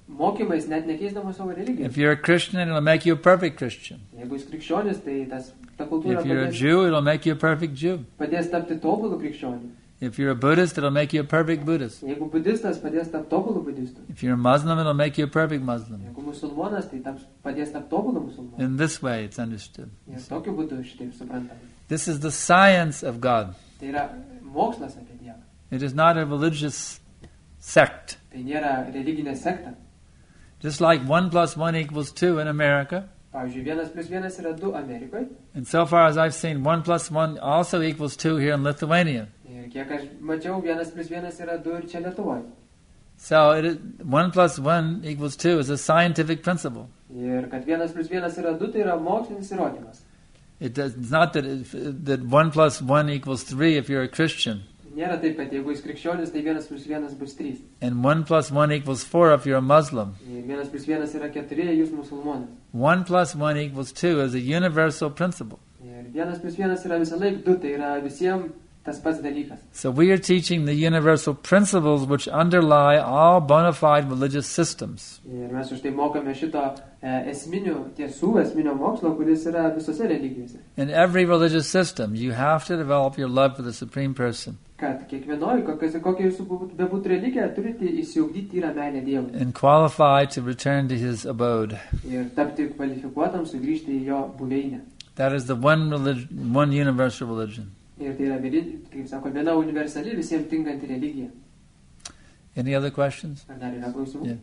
mokymais, net nekeisdamas savo religijos. If you're a Christian, it'll make you a perfect Christian. Jeigu jis krikščionis, tai tas, ta kultūra If you're a padės, Jew, it'll make you a perfect Jew. padės tapti tobulų krikščionių. If you're a Buddhist, it'll make you a perfect Buddhist. Jeigu budistas, padės tapti tobulų budistų. If you're a Muslim, it'll make you a perfect Muslim. Jeigu musulmonas, tai taps, padės tapti tobulų musulmonų. In this way, it's understood. Ir tokiu būdu šitaip suprantame. This is the science of God. Tai yra mokslas apie Dievą. It is not a religious sect. Tai nėra religinė sekta. Just like one plus one equals two in America, Pavyzdžiui, vienas plus vienas yra du Amerikoje. and so far as I've seen, one plus one also equals two here in Lithuania. Ir kiek aš mačiau, vienas plus vienas yra du ir čia Lietuvoje. So it is, one plus one equals two is a scientific principle. Ir kad vienas plus vienas yra du, tai yra mokslinis įrodymas. It does, it's not that it, that one plus one equals three if you're a Christian, Nėra taip, kad jeigu jis krikščionis, tai vienas plus vienas bus trys. and one plus one equals four if you're a Muslim. Ir vienas plus vienas yra keturi, jei jūs musulmonas. One plus one equals two is a universal principle. Ir vienas plus vienas yra visą laiką du, tai yra visiems tas pats dalykas. So we are teaching the universal principles which underlie all bona fide religious systems. Ir mes už tai mokame šito e, esminių tiesų, esminio mokslo, kuris yra visose religijose. In every religious system, you have to develop your love for the Supreme Person Kad kiekvienoj, kokia, kokia jūsų bebūtų religija, turite įsiugdyti tyrą meilę Dievui. and qualify to return to His abode. Ir tapti kvalifikuotam, sugrįžti į jo buveinę. That is the one religion, one universal religion. Ir tai yra, vieni- kaip sako, viena universali visiems tinkanti religija. Any other questions? Ar dar yra klausimų? Yeah.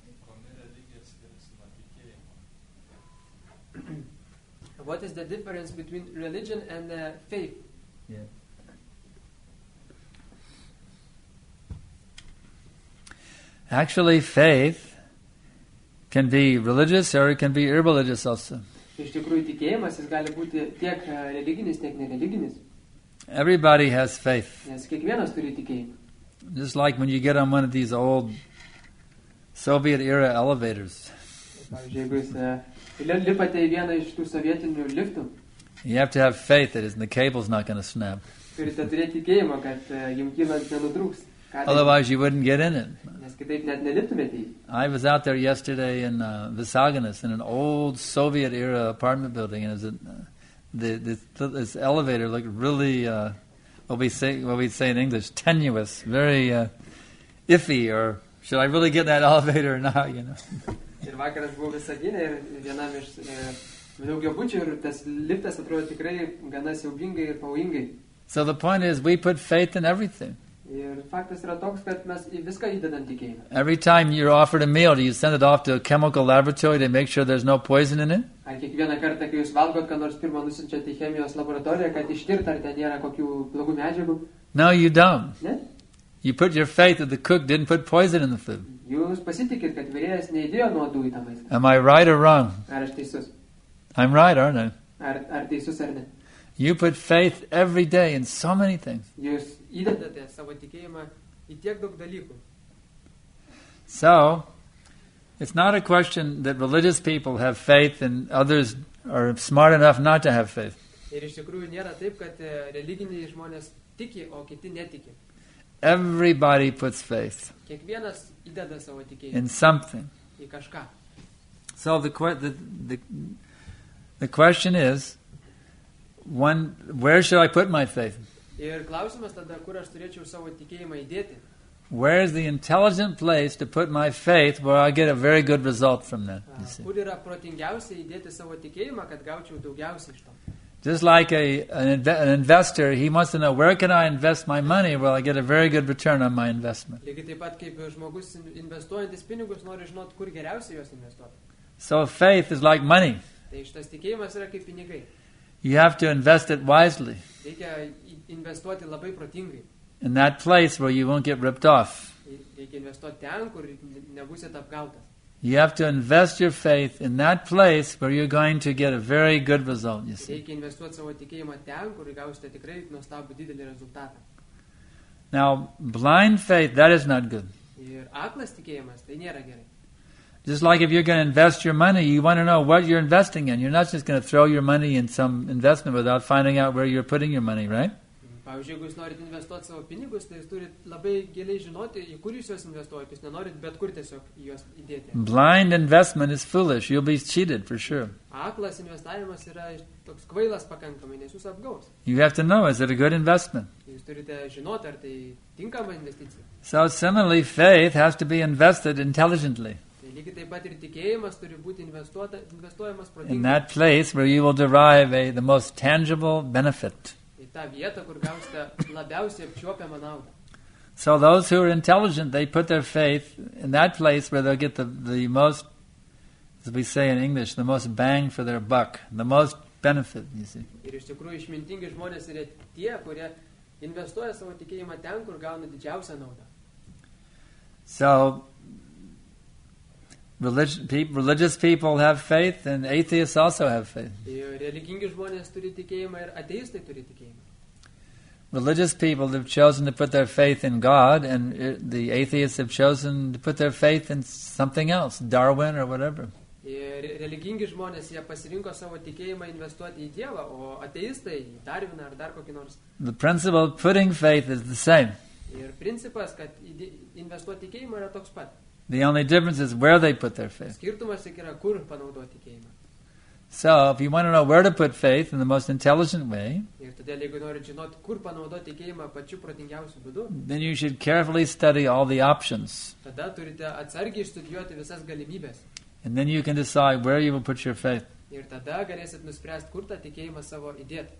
What is the difference between religion and uh, faith? Yeah. Actually, faith can be religious or it can be irreligious also. Iš tikrųjų, tikėjimas jis gali būti tiek e, religinis, tiek nereliginis. Everybody has faith. Nes kiekvienas turi tikėjimą. Just like when you get on one of these old Soviet era elevators, Pavyzdžiui, jeigu jūs e, li- lipate į vieną iš tų sovietinių liftų, you have to have faith that the cable's not going to snap. turite turėti tikėjimą, kad e, jums kylant nenutrūks. Ką daryti? Otherwise, you wouldn't get in it. Nes kitaip net neliptumėte į jį. I was out there yesterday in uh, Visaginas in an old Soviet era apartment building, and it was a, the, this, this elevator looked really, uh, what we say, what we say in English, tenuous, very uh, iffy. Or should I really get in that elevator or not? You know. Ir vakaras buvau Visaginė ir vienam iš e, daugiabučių ir tas liftas atrodo tikrai gana siaubingai ir pavojingai. So the point is, we put faith in everything. Ir faktas yra toks, kad mes į viską įdedam tikėjimą. Every time you're offered a meal, do you send it off to a chemical laboratory to make sure there's no poison in it? Ar kiekvieną kartą, kai jūs valgot, ką nors pirmą nusinčiate į chemijos laboratoriją, kad ištirt, ar ten nėra kokių blogų medžiagų? No, you don't. Ne? You put your faith that the cook didn't put poison in the food. Jūs pasitikit, kad virėjas neįdėjo nuodų į tą maistą. Am I right or wrong? Ar aš teisus? I'm right, aren't I? Ar, ar teisus ar ne? You put faith every day in so many things. Jūs įdedate savo tikėjimą į tiek daug dalykų. So, it's not a question that religious people have faith and others are smart enough not to have faith. Ir iš tikrųjų nėra taip, kad e, religiniai žmonės tiki, o kiti netiki. Everybody puts faith Kiekvienas įdeda savo tikėjimą in something. į kažką. So the que- the the, the question is, one, where should I put my faith? Ir klausimas tada, kur aš turėčiau savo tikėjimą įdėti. Where is the intelligent place to put my faith where I get a very good result from that? You see? Kur yra protingiausia įdėti savo tikėjimą, kad gaučiau daugiausiai iš to. Just like a an, inve- an investor, he wants to know where can I invest my money where I get a very good return on my investment. Lygiai taip pat kaip žmogus in- investuojantis pinigus nori žinoti, kur geriausiai juos investuoti. So faith is like money. Tai šitas tikėjimas yra kaip pinigai. You have to invest it wisely Reikia į- investuoti labai protingai. in that place where you won't get ripped off. Reikia investuoti ten, kur ne- nebūsit apgautas. You have to invest your faith in that place where you're going to get a very good result, you see. Reikia investuoti savo tikėjimą ten, kur gausite tikrai nuostabų didelį rezultatą. Now, blind faith, that is not good. Ir aklas tikėjimas, tai nėra gerai. Just like if you're going to invest your money, you want to know what you're investing in. You're not just going to throw your money in some investment without finding out where you're putting your money, right? Pavyzdžiui, jeigu jūs norit investuoti savo pinigus, tai jūs turit labai giliai žinoti, į kur jūs juos investuojate. Jūs nenorit bet kur tiesiog į juos įdėti. Blind investment is foolish. You'll be cheated for sure. Aklas investavimas yra toks kvailas pakankamai, nes jūs apgaus. You have to know, is it a good investment? Jūs turite žinoti, ar tai tinkama investicija. So similarly, faith has to be invested intelligently. Tai lygiai taip pat ir tikėjimas turi būti investuota, investuojamas In protingai. that place where you will derive a, the most tangible benefit. Į tą vietą, kur gausite labiausiai apčiuopiamą naudą. So those who are intelligent, they put their faith in that place where they'll get the, the most, as we say in English, the most bang for their buck, the most benefit, you see. Ir iš tikrųjų išmintingi žmonės yra tie, kurie investuoja savo tikėjimą ten, kur gauna didžiausią naudą. So relig- pe- religious people have faith and atheists also have faith. Ir religingi žmonės turi tikėjimą ir ateistai turi tikėjimą. Religious people have chosen to put their faith in God, and uh, the atheists have chosen to put their faith in something else, Darwin or whatever. Ir religingi žmonės, jie pasirinko savo tikėjimą investuoti į Dievą, o ateistai į Darwiną ar dar kokį nors. The principle of putting faith is the same. Ir principas, kad įdė- investuoti tikėjimą yra toks pat. The only difference is where they put their faith. Skirtumas tik yra, kur panaudoti tikėjimą. So, if you want to know where to put faith in the most intelligent way, Ir todėl, jeigu norit žinoti, kur panaudoti tikėjimą pačiu protingiausiu būdu, then you should carefully study all the options. tada turite atsargiai studijuoti visas galimybės. And then you can decide where you will put your faith. Ir tada galėsit nuspręsti, kur tą tikėjimą savo įdėti.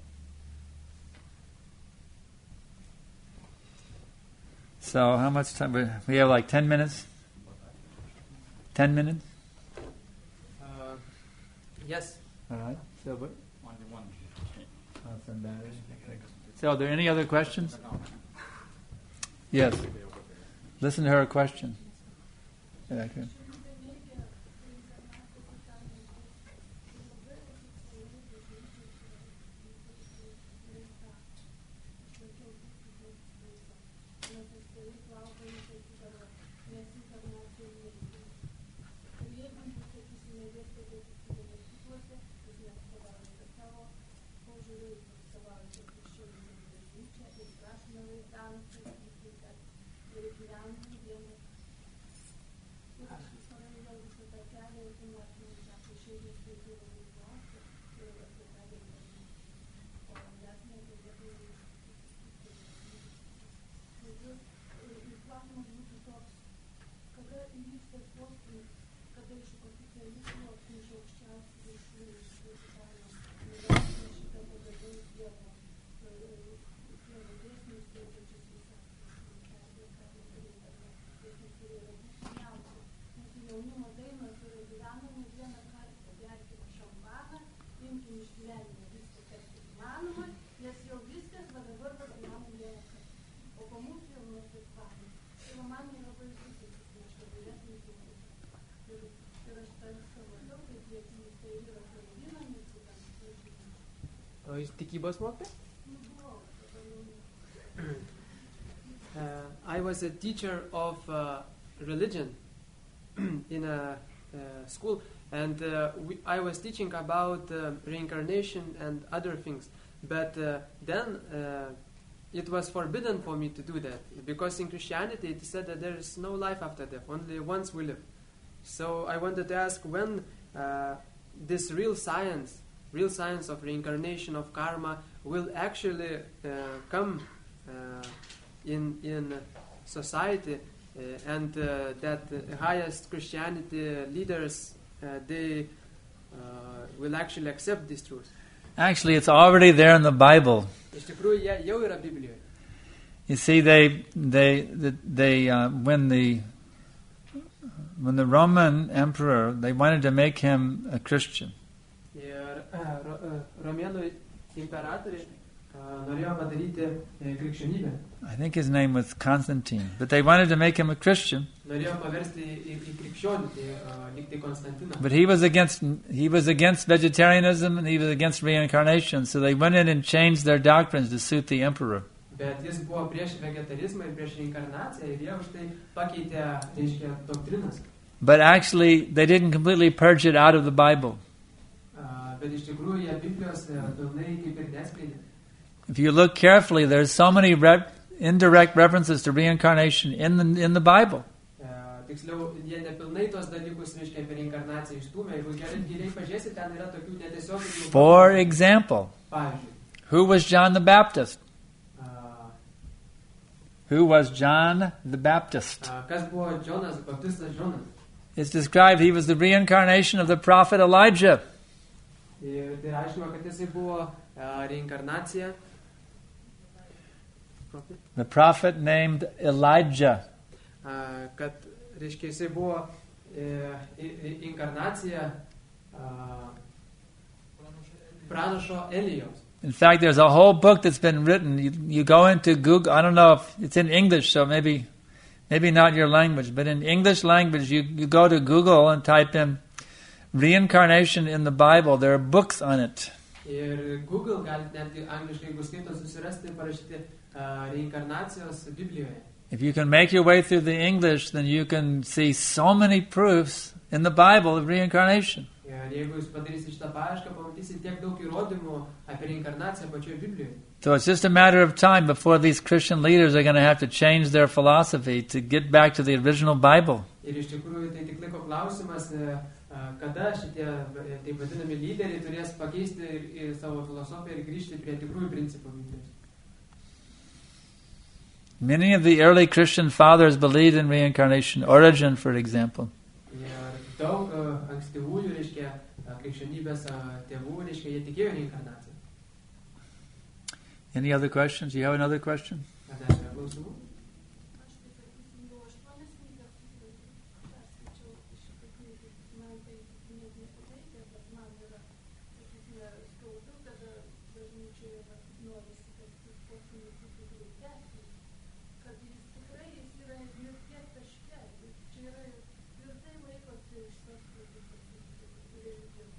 So, how much time? we- We have like ten minutes? Ten minutes? Uh, yes. All right. So, what? So, are there any other questions? Yes. Listen to her question. Yeah, okay. O jūs tikybos mokė? Uh, I was a teacher of uh, religion in a uh, school, and uh, we, I was teaching about uh, reincarnation and other things. But uh, then uh, it was forbidden for me to do that, because in Christianity it said that there is no life after death, only once we live. So I wanted to ask when uh, this real science, real science of reincarnation, of karma, will actually uh, come uh, in in society, uh, and uh, that the highest Christianity leaders uh, they uh, will actually accept this truth. Actually, it's already there in the Bible. Iš tikrųjų, jie jau yra Biblijoje. You see, they they they uh, when the when the Roman emperor, they wanted to make him a Christian. Ir uh, ro, uh, romėnų imperatoriai uh, norėjo padaryti uh, krikščionybę. I think his name was Constantine, but they wanted to make him a Christian. Norėjo paversti į, į krikščionį, tai uh, lyg tai Konstantiną. But he was against he was against vegetarianism and he was against reincarnation, so they went in and changed their doctrines to suit the emperor. Bet jis buvo prieš vegetarizmą ir prieš reinkarnaciją ir jie už tai pakeitė, reiškia, doktrinas. But actually, they didn't completely purge it out of the Bible. Uh, bet iš tikrųjų jie Biblijos uh, pilnai kaip ir neskleidė. if you look carefully, there's so many re- indirect references to reincarnation in the in the Bible. E, tiksliau, jie nepilnai tos dalykus, reiškia, apie reinkarnaciją išstūmė. Jeigu gerai giliai pažiūrėsi, ten yra tokių netiesioginių. For example, Pavyzdžiui, who was John the Baptist? a, Who was John the Baptist? a, kas buvo Jonas, Baptistas Jonas? It's described he was the reincarnation of the prophet Elijah. Ir tai aiškino, kad jisai buvo a, reinkarnacija. The prophet named Elijah. A, kad, reiškia, jisai buvo e, i- inkarnacija a, pranašo Elijos. In fact, there's a whole book that's been written. You, you go into Google. I don't know if it's in English, so maybe maybe not your language, but in English language, you, you go to Google and type in reincarnation in the Bible. There are books on it. Ir Google galite netgi angliškai, jeigu skaito, susirasti ir parašyti a, reinkarnacijos Biblijoje. If you can make your way through the English, then you can see so many proofs in the Bible of reincarnation. Ir jeigu jūs padarysite šitą paiešką, pamatysite tiek daug įrodymų apie reinkarnaciją pačioje Biblijoje. So it's just a matter of time before these Christian leaders are going to have to change their philosophy to get back to the original Bible. Ir iš tikrųjų tai tik laiko klausimas, e, a, kada šitie e, taip vadinami lyderiai turės pakeisti ir, ir savo filosofiją ir grįžti prie tikrųjų principų Biblijos. Many of the early Christian fathers believed in reincarnation. Origen, for example. Ir daug e, ankstyvųjų, reiškia, e, krikščionybės e, tėvų, reiškia, jie tikėjo reinkarnaciją. Any other questions? You have another question? Ar dar yra klausimų? Aš tai prisiminiau aštuonias knygas, perskaičiau iš šitų knygų. Man tai net nesuveikia, bet man yra, sakykime, skaudu, kada bažnyčioje vat norisi, kad jis po knygų būtų greitesnis, kad jis tikrai jis yra mirties taške. Čia yra tvirtai laikosi iš tos religijos.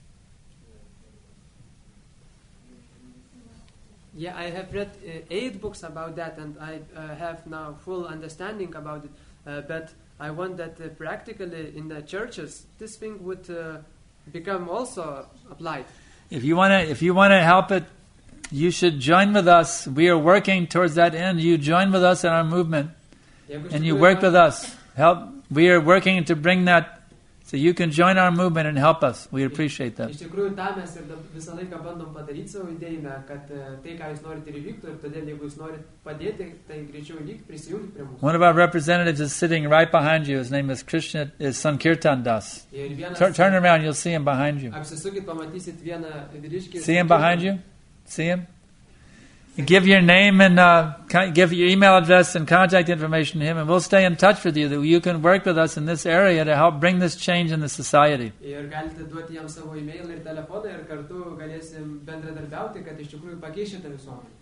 Yeah, I have read uh, eight books about that, and I uh, have now full understanding about it. Uh, but I want that uh, practically in the churches, this thing would uh, become also applied. If you want to, if you want to help it, you should join with us. We are working towards that end. You join with us in our movement, Jeigu iš and you tikrųjų work nori- with us. Help. We are working to bring that, so you can join our movement and help us. We appreciate that. Iš tikrųjų, tą mes ir dab- visą laiką bandom padaryti savo idėjime, kad uh, tai, ką jūs norite, ir įvyktų, ir todėl, jeigu jūs norite padėti, tai greičiau įvyk, prisijungti prie mūsų. One of our representatives is sitting right behind you. His name is Krishna, is Sankirtan Das. Ir vienas, Turn, turn around, you'll see him behind you. apsisukit, pamatysit vieną vyriškį. See him behind you? See him? Give your name and uh, con- give your email address and contact information to him, and we'll stay in touch with you. That you can work with us in this area to help bring this change in the society. Ir galite duoti jam savo e-mail ir telefoną ir kartu galėsim bendradarbiauti, kad iš tikrųjų pakeis šitą visuomenę.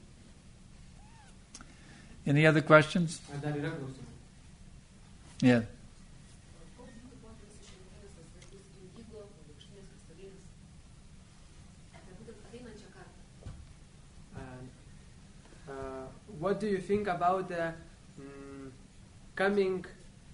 Any other questions? Ar dar yra klausimų? Yeah. Koks būtų požiūris iš religijos atsakys indigo, aukštinės kristalėlis, apie būtent ateinančią kartą? And, uh, what do you think about the mm, coming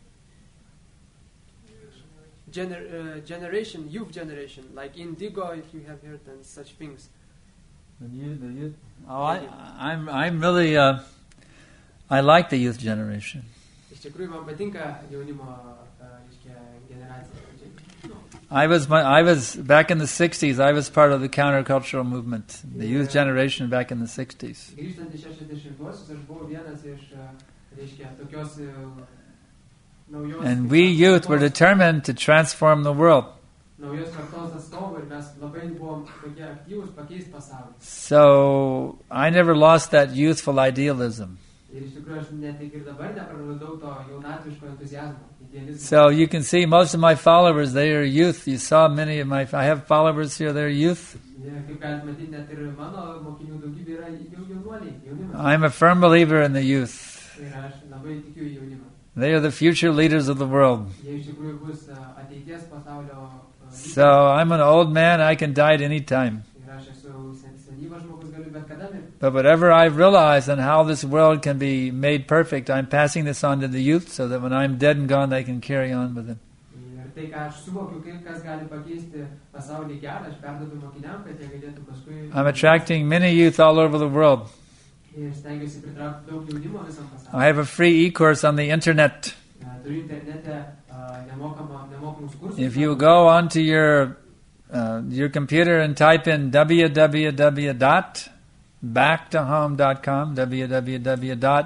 gener- uh, generation, youth generation, like Indigo, if you have heard and such things? The youth, the youth. Oh, I, I'm, I'm really, uh, I like the youth generation. Iš tikrųjų, man patinka jaunimo uh, reiškia, generacija. I was, my, I was back in the sixties. I was part of the countercultural movement, the youth generation back in the sixties. Grįžtant į šešiasdešimtuosius, aš buvau vienas iš, uh, reiškia, tokios uh, naujos... And we youth were determined to transform the world. Naujos kartos atstovų ir mes labai buvom tokie aktyvūs pakeisti pasaulį. So I never lost that youthful idealism. Ir iš tikrųjų aš net ir dabar nepraradau to jaunatviško entuzijazmo, idealizmo. So you can see most of my followers, they are youth. You saw many of my, I have followers here, they're youth. Ir kaip galite matyti, net ir mano mokinių daugybė yra jau jaunuoliai, jaunimas. I'm a firm believer in the youth. Ir aš labai tikiu į jaunimą. They are the future leaders of the world. Jie iš tikrųjų bus uh, ateities pasaulio uh, So I'm an old man, I can die at any time. ir aš esu sen- senyvas žmogus, galiu bet kada mirti. But whatever I've realized on how this world can be made perfect, I'm passing this on to the youth so that when I'm dead and gone, they can carry on with it. Ir tai, ką aš suvokiu, kai- kas gali pakeisti pasaulį gerą, aš perduodu mokiniam, kad jie galėtų paskui I'm attracting many youth all over the world. ir stengiuosi pritraukti daug jaunimo visam I pasauliu. have a free e-course on the internet. E, Turiu internete a, nemokamą, nemokamus kursus. If you go onto your uh, your computer and type in w w w dot back to home dot com, w w w dot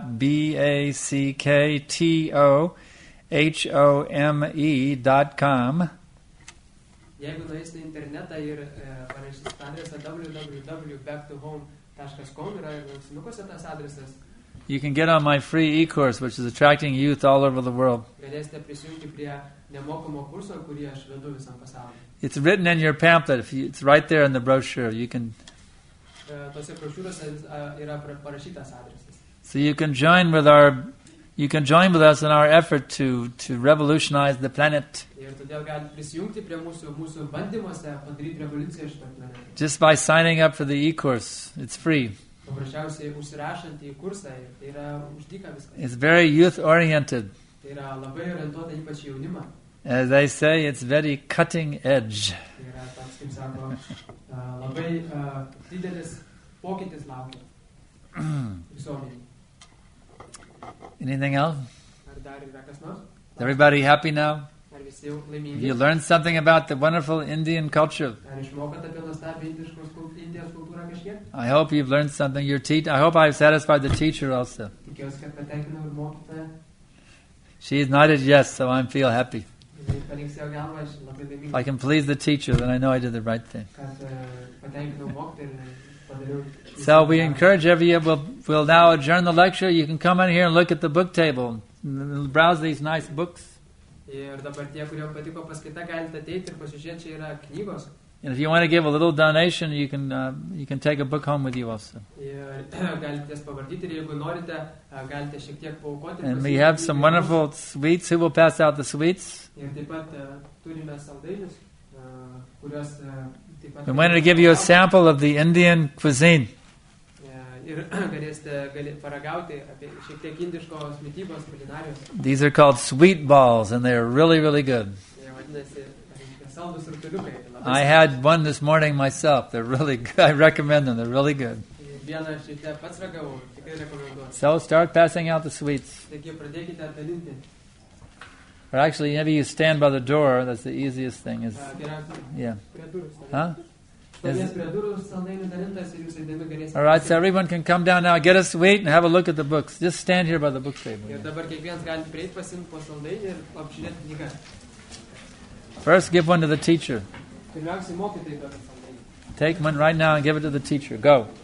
backtohome dot com, Jeigu nueisite į internetą ir e, parašysite adresą w w w dot back to home dot com, yra ir lankstinukose tas adresas, you can get on my free e-course, which is attracting youth all over the world. galėsite prisijungti prie nemokamo kurso, kurį aš vedu visam pasauliu. It's written in your pamphlet. If you, it's right there in the brochure. You can, E, Tose brošiūrose vis- a, yra pra- parašytas adresas. so you can join with our, you can join with us in our effort to to revolutionize the planet Ir todėl galite prisijungti prie mūsų, mūsų bandymuose padaryti revoliuciją šitą planetą. just by signing up for the e-course. It's free. Paprasčiausiai užsirašant į kursą ir tai yra uždyka viskas. It's very youth oriented. Tai yra labai orientuota ypač į jaunimą. As they say, it's very cutting edge. Tai yra toks, kaip sako, a, labai a, didelis pokytis laukia visuomeniai. Anything else? Ar dar yra kas nors? Is everybody happy now? Ar visi jau Have laimingi? you learned something about the wonderful Indian culture? Ar išmokat apie nuostabią indiškos kul- Indijos kultūrą kažkiek? I hope you've learned something. Your te- I hope I've satisfied the teacher also. Tikiuosi, kad patenkinau ir mokytoją. She's nodded yes, so I feel happy. Jinai palinksėjo galvą, aš labai If laimingas, I can please the teacher, then I know I did the right thing. kad e, patenkinau mokytoją ir padariau. So we encourage every we'll, we'll now adjourn the lecture. You can come in here and look at the book table and browse these nice books. Ir dabar tie, kurie patiko paskaita, galite ateiti ir pasižiūrėti, čia yra knygos. And if you want to give a little donation, you can uh, you can take a book home with you also. Ir galite jas pavardyti ir jeigu norite, a, galite šiek tiek paaukoti. And we pasiimti have some pinigus. wonderful sweets. Who will pass out the sweets? Ir taip pat e, turime saldainius, e, kuriuos e, taip pat... We wanted to give you a sample of the Indian cuisine. E, Ir galėsite gali, paragauti apie šiek tiek indiškos mitybos, kulinarijos. These are called sweet balls, and they're really, really good. Jie vadinasi reiškia, saldus rutuliukai. Labai I saldus. had one this morning myself. They're really good. I recommend them. They're really good. Ir Vieną aš ryte pats ragavau, tikrai rekomenduoju. So start passing out the sweets. Taigi pradėkite dalinti. Or actually, maybe you stand by the door. That's the easiest thing. Is E, Geriausia yeah. prie durų. stovės. Huh? Stovės prie durų saldainių dalintas ir jūs eidami galėsite. All right. So everyone can come down now, get a sweet, and have a look at the books. Just stand here by the book table. Ir dabar kiekvienas gali prieiti pasimti po saldainį ir apžiūrėti knygą. First, give one to the teacher. Pirmiausiai mokytojai duoda saldainį. Take one right now and give it to the teacher. Go.